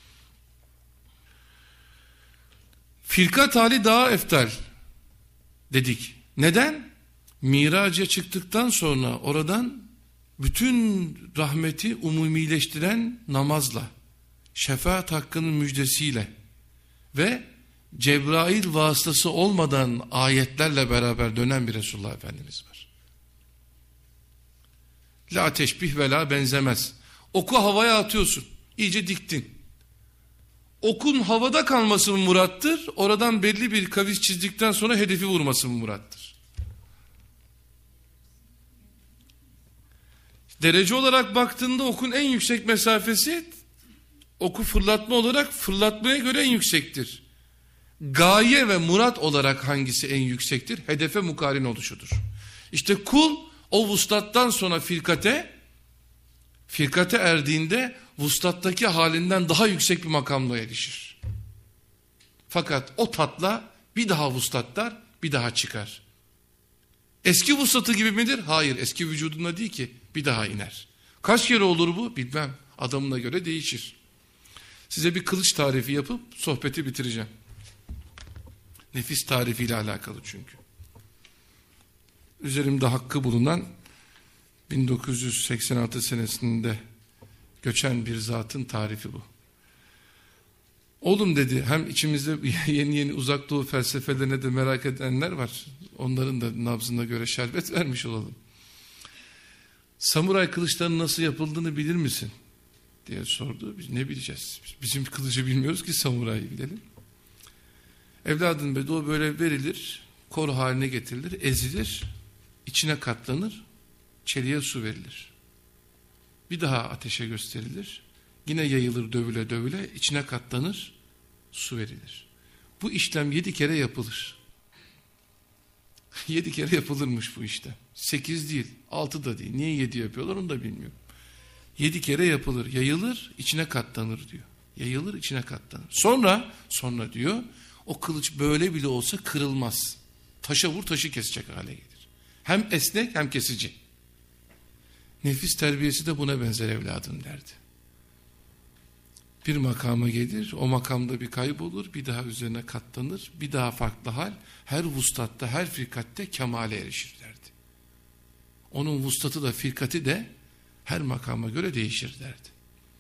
Firkat hali daha eftal dedik. Neden? Miraca çıktıktan sonra oradan bütün rahmeti umumileştiren namazla, şefaat hakkının müjdesiyle ve Cebrail vasıtası olmadan ayetlerle beraber dönen bir Resulullah Efendimiz var. La teşbih ve la benzemez. Oku havaya atıyorsun. İyice diktin. Okun havada kalması mı murattır? Oradan belli bir kavis çizdikten sonra hedefi vurması mı murattır? Derece olarak baktığında okun en yüksek mesafesi oku fırlatma olarak fırlatmaya göre en yüksektir. Gaye ve murat olarak hangisi en yüksektir? Hedefe mukarin oluşudur. İşte kul o vuslattan sonra firkate, firkate erdiğinde vuslattaki halinden daha yüksek bir makamla erişir. Fakat o tatla bir daha vuslatlar, bir daha çıkar. Eski vuslatı gibi midir? Hayır, eski vücudunda değil ki, bir daha iner. Kaç kere olur bu? Bilmem. Adamına göre değişir. Size bir kılıç tarifi yapıp sohbeti bitireceğim. Nefis tarifiyle alakalı çünkü. Üzerimde hakkı bulunan bin dokuz yüz seksen altı senesinde göçen bir zatın tarifi bu. Oğlum dedi, hem içimizde yeni yeni uzak doğu felsefelerine de merak edenler var. Onların da nabzına göre şerbet vermiş olalım. Samuray kılıçlarının nasıl yapıldığını bilir misin? Diye sordu. Biz ne bileceğiz? Bizim kılıcı bilmiyoruz ki samurayı bilelim. Evladım dedi, o böyle verilir, kor haline getirilir, ezilir, içine katlanır, çeliğe su verilir. Bir daha ateşe gösterilir, yine yayılır dövüle dövüle, içine katlanır, su verilir. Bu işlem yedi kere yapılır. Yedi kere yapılırmış bu işlem. Sekiz değil, altı da değil. Niye yedi yapıyorlar onu da bilmiyorum. Yedi kere yapılır, yayılır, içine katlanır diyor. Yayılır, içine katlanır. Sonra, sonra diyor, o kılıç böyle bile olsa kırılmaz. Taşa vur, taşı kesecek hale gelir. Hem esnek hem kesici. Nefis terbiyesi de buna benzer evladım derdi. Bir makama gelir, o makamda bir kaybolur, bir daha üzerine katlanır, bir daha farklı hal, her vuslatta, her firkatte kemale erişir derdi. Onun vuslatı da firkati de her makama göre değişir derdi.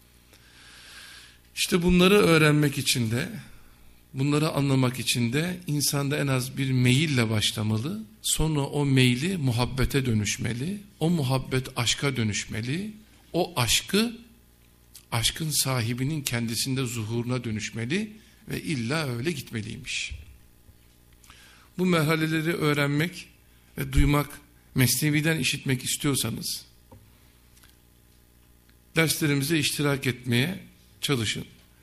İşte bunları öğrenmek için de, bunları anlamak için de insanda en az bir meyille başlamalı, sonra o meyli muhabbete dönüşmeli, o muhabbet aşka dönüşmeli, o aşkı aşkın sahibinin kendisinde zuhuruna dönüşmeli ve illa öyle gitmeliymiş. Bu merhaleleri öğrenmek ve duymak, Mesnevi'den işitmek istiyorsanız derslerimize iştirak etmeye çalışın.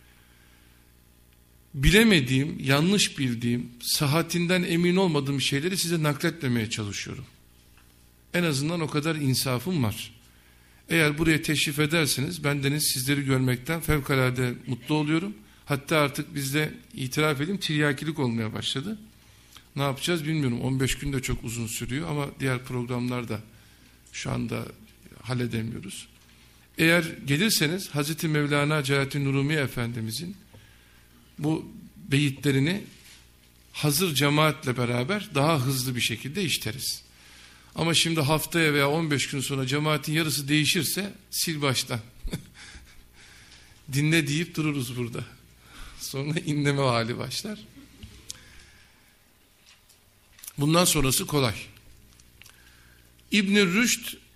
Bilemediğim, yanlış bildiğim, sıhhatinden emin olmadığım şeyleri size nakletmemeye çalışıyorum. En azından o kadar insafım var. Eğer buraya teşrif ederseniz bendeniz sizleri görmekten fevkalade mutlu oluyorum. Hatta artık bizde itiraf edeyim tiryakilik olmaya başladı. Ne yapacağız bilmiyorum. on beş gün de çok uzun sürüyor ama diğer programlarda şu anda halledemiyoruz. Eğer gelirseniz Hazreti Mevlana Celaleddin Rumi Efendimizin bu beyitlerini hazır cemaatle beraber daha hızlı bir şekilde işleriz. Ama şimdi haftaya veya on beş gün sonra cemaatin yarısı değişirse sil baştan. Dinle deyip dururuz burada. Sonra inleme hali başlar. Bundan sonrası kolay. İbn-i Rüşd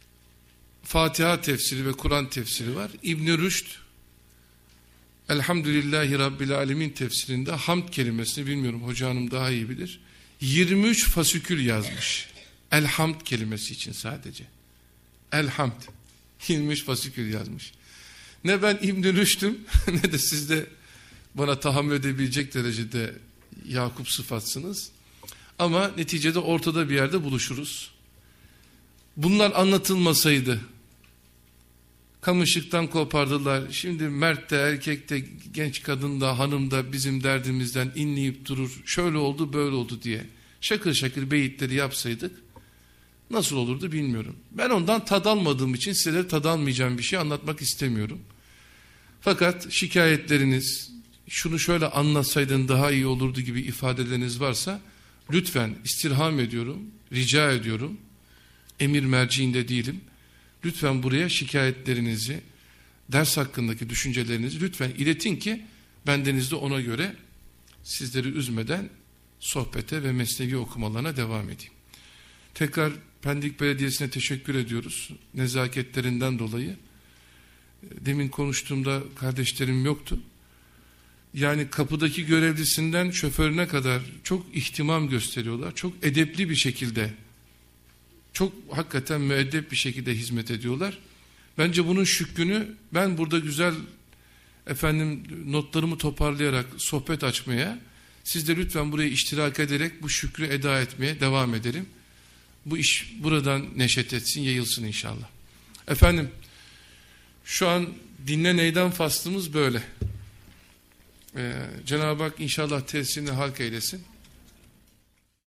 Fatiha tefsiri ve Kur'an tefsiri var. İbn-i Rüşd Elhamdülillahi Rabbil Alemin tefsirinde hamd kelimesini, bilmiyorum, hoca hanım daha iyi bilir, yirmi üç fasikül yazmış. Elhamd kelimesi için sadece. Elhamd. yirmi üç fasikül yazmış. Ne ben İbn-i Rüşd'üm ne de siz de bana tahammül edebilecek derecede Yakup sıfatsınız. Ama neticede ortada bir yerde buluşuruz. Bunlar anlatılmasaydı, kamışlıktan kopardılar, şimdi mert de, erkek de, genç kadın da, hanım da bizim derdimizden inleyip durur, şöyle oldu böyle oldu diye şakır şakır beyitleri yapsaydık nasıl olurdu bilmiyorum. Ben ondan tad almadığım için size de tad almayacağım bir şey anlatmak istemiyorum. Fakat şikayetleriniz, şunu şöyle anlatsaydın daha iyi olurdu gibi ifadeleriniz varsa lütfen istirham ediyorum, rica ediyorum. Emir merciinde değilim. Lütfen buraya şikayetlerinizi, ders hakkındaki düşüncelerinizi lütfen iletin ki bendenizde ona göre sizleri üzmeden sohbete ve mesnevi okumalarına devam edeyim. Tekrar Pendik Belediyesi'ne teşekkür ediyoruz nezaketlerinden dolayı. Demin konuştuğumda kardeşlerim yoktu. Yani kapıdaki görevlisinden şoförüne kadar çok ihtimam gösteriyorlar. Çok edepli bir şekilde, çok hakikaten müeddep bir şekilde hizmet ediyorlar. Bence bunun şükrünü ben burada güzel efendim notlarımı toparlayarak sohbet açmaya, siz de lütfen buraya iştirak ederek bu şükrü eda etmeye devam edelim. Bu iş buradan neşet etsin, yayılsın inşallah. Efendim, şu an dinle neyden faslımız böyle. Ee, Cenab-ı Hak inşallah tesirini halk eylesin.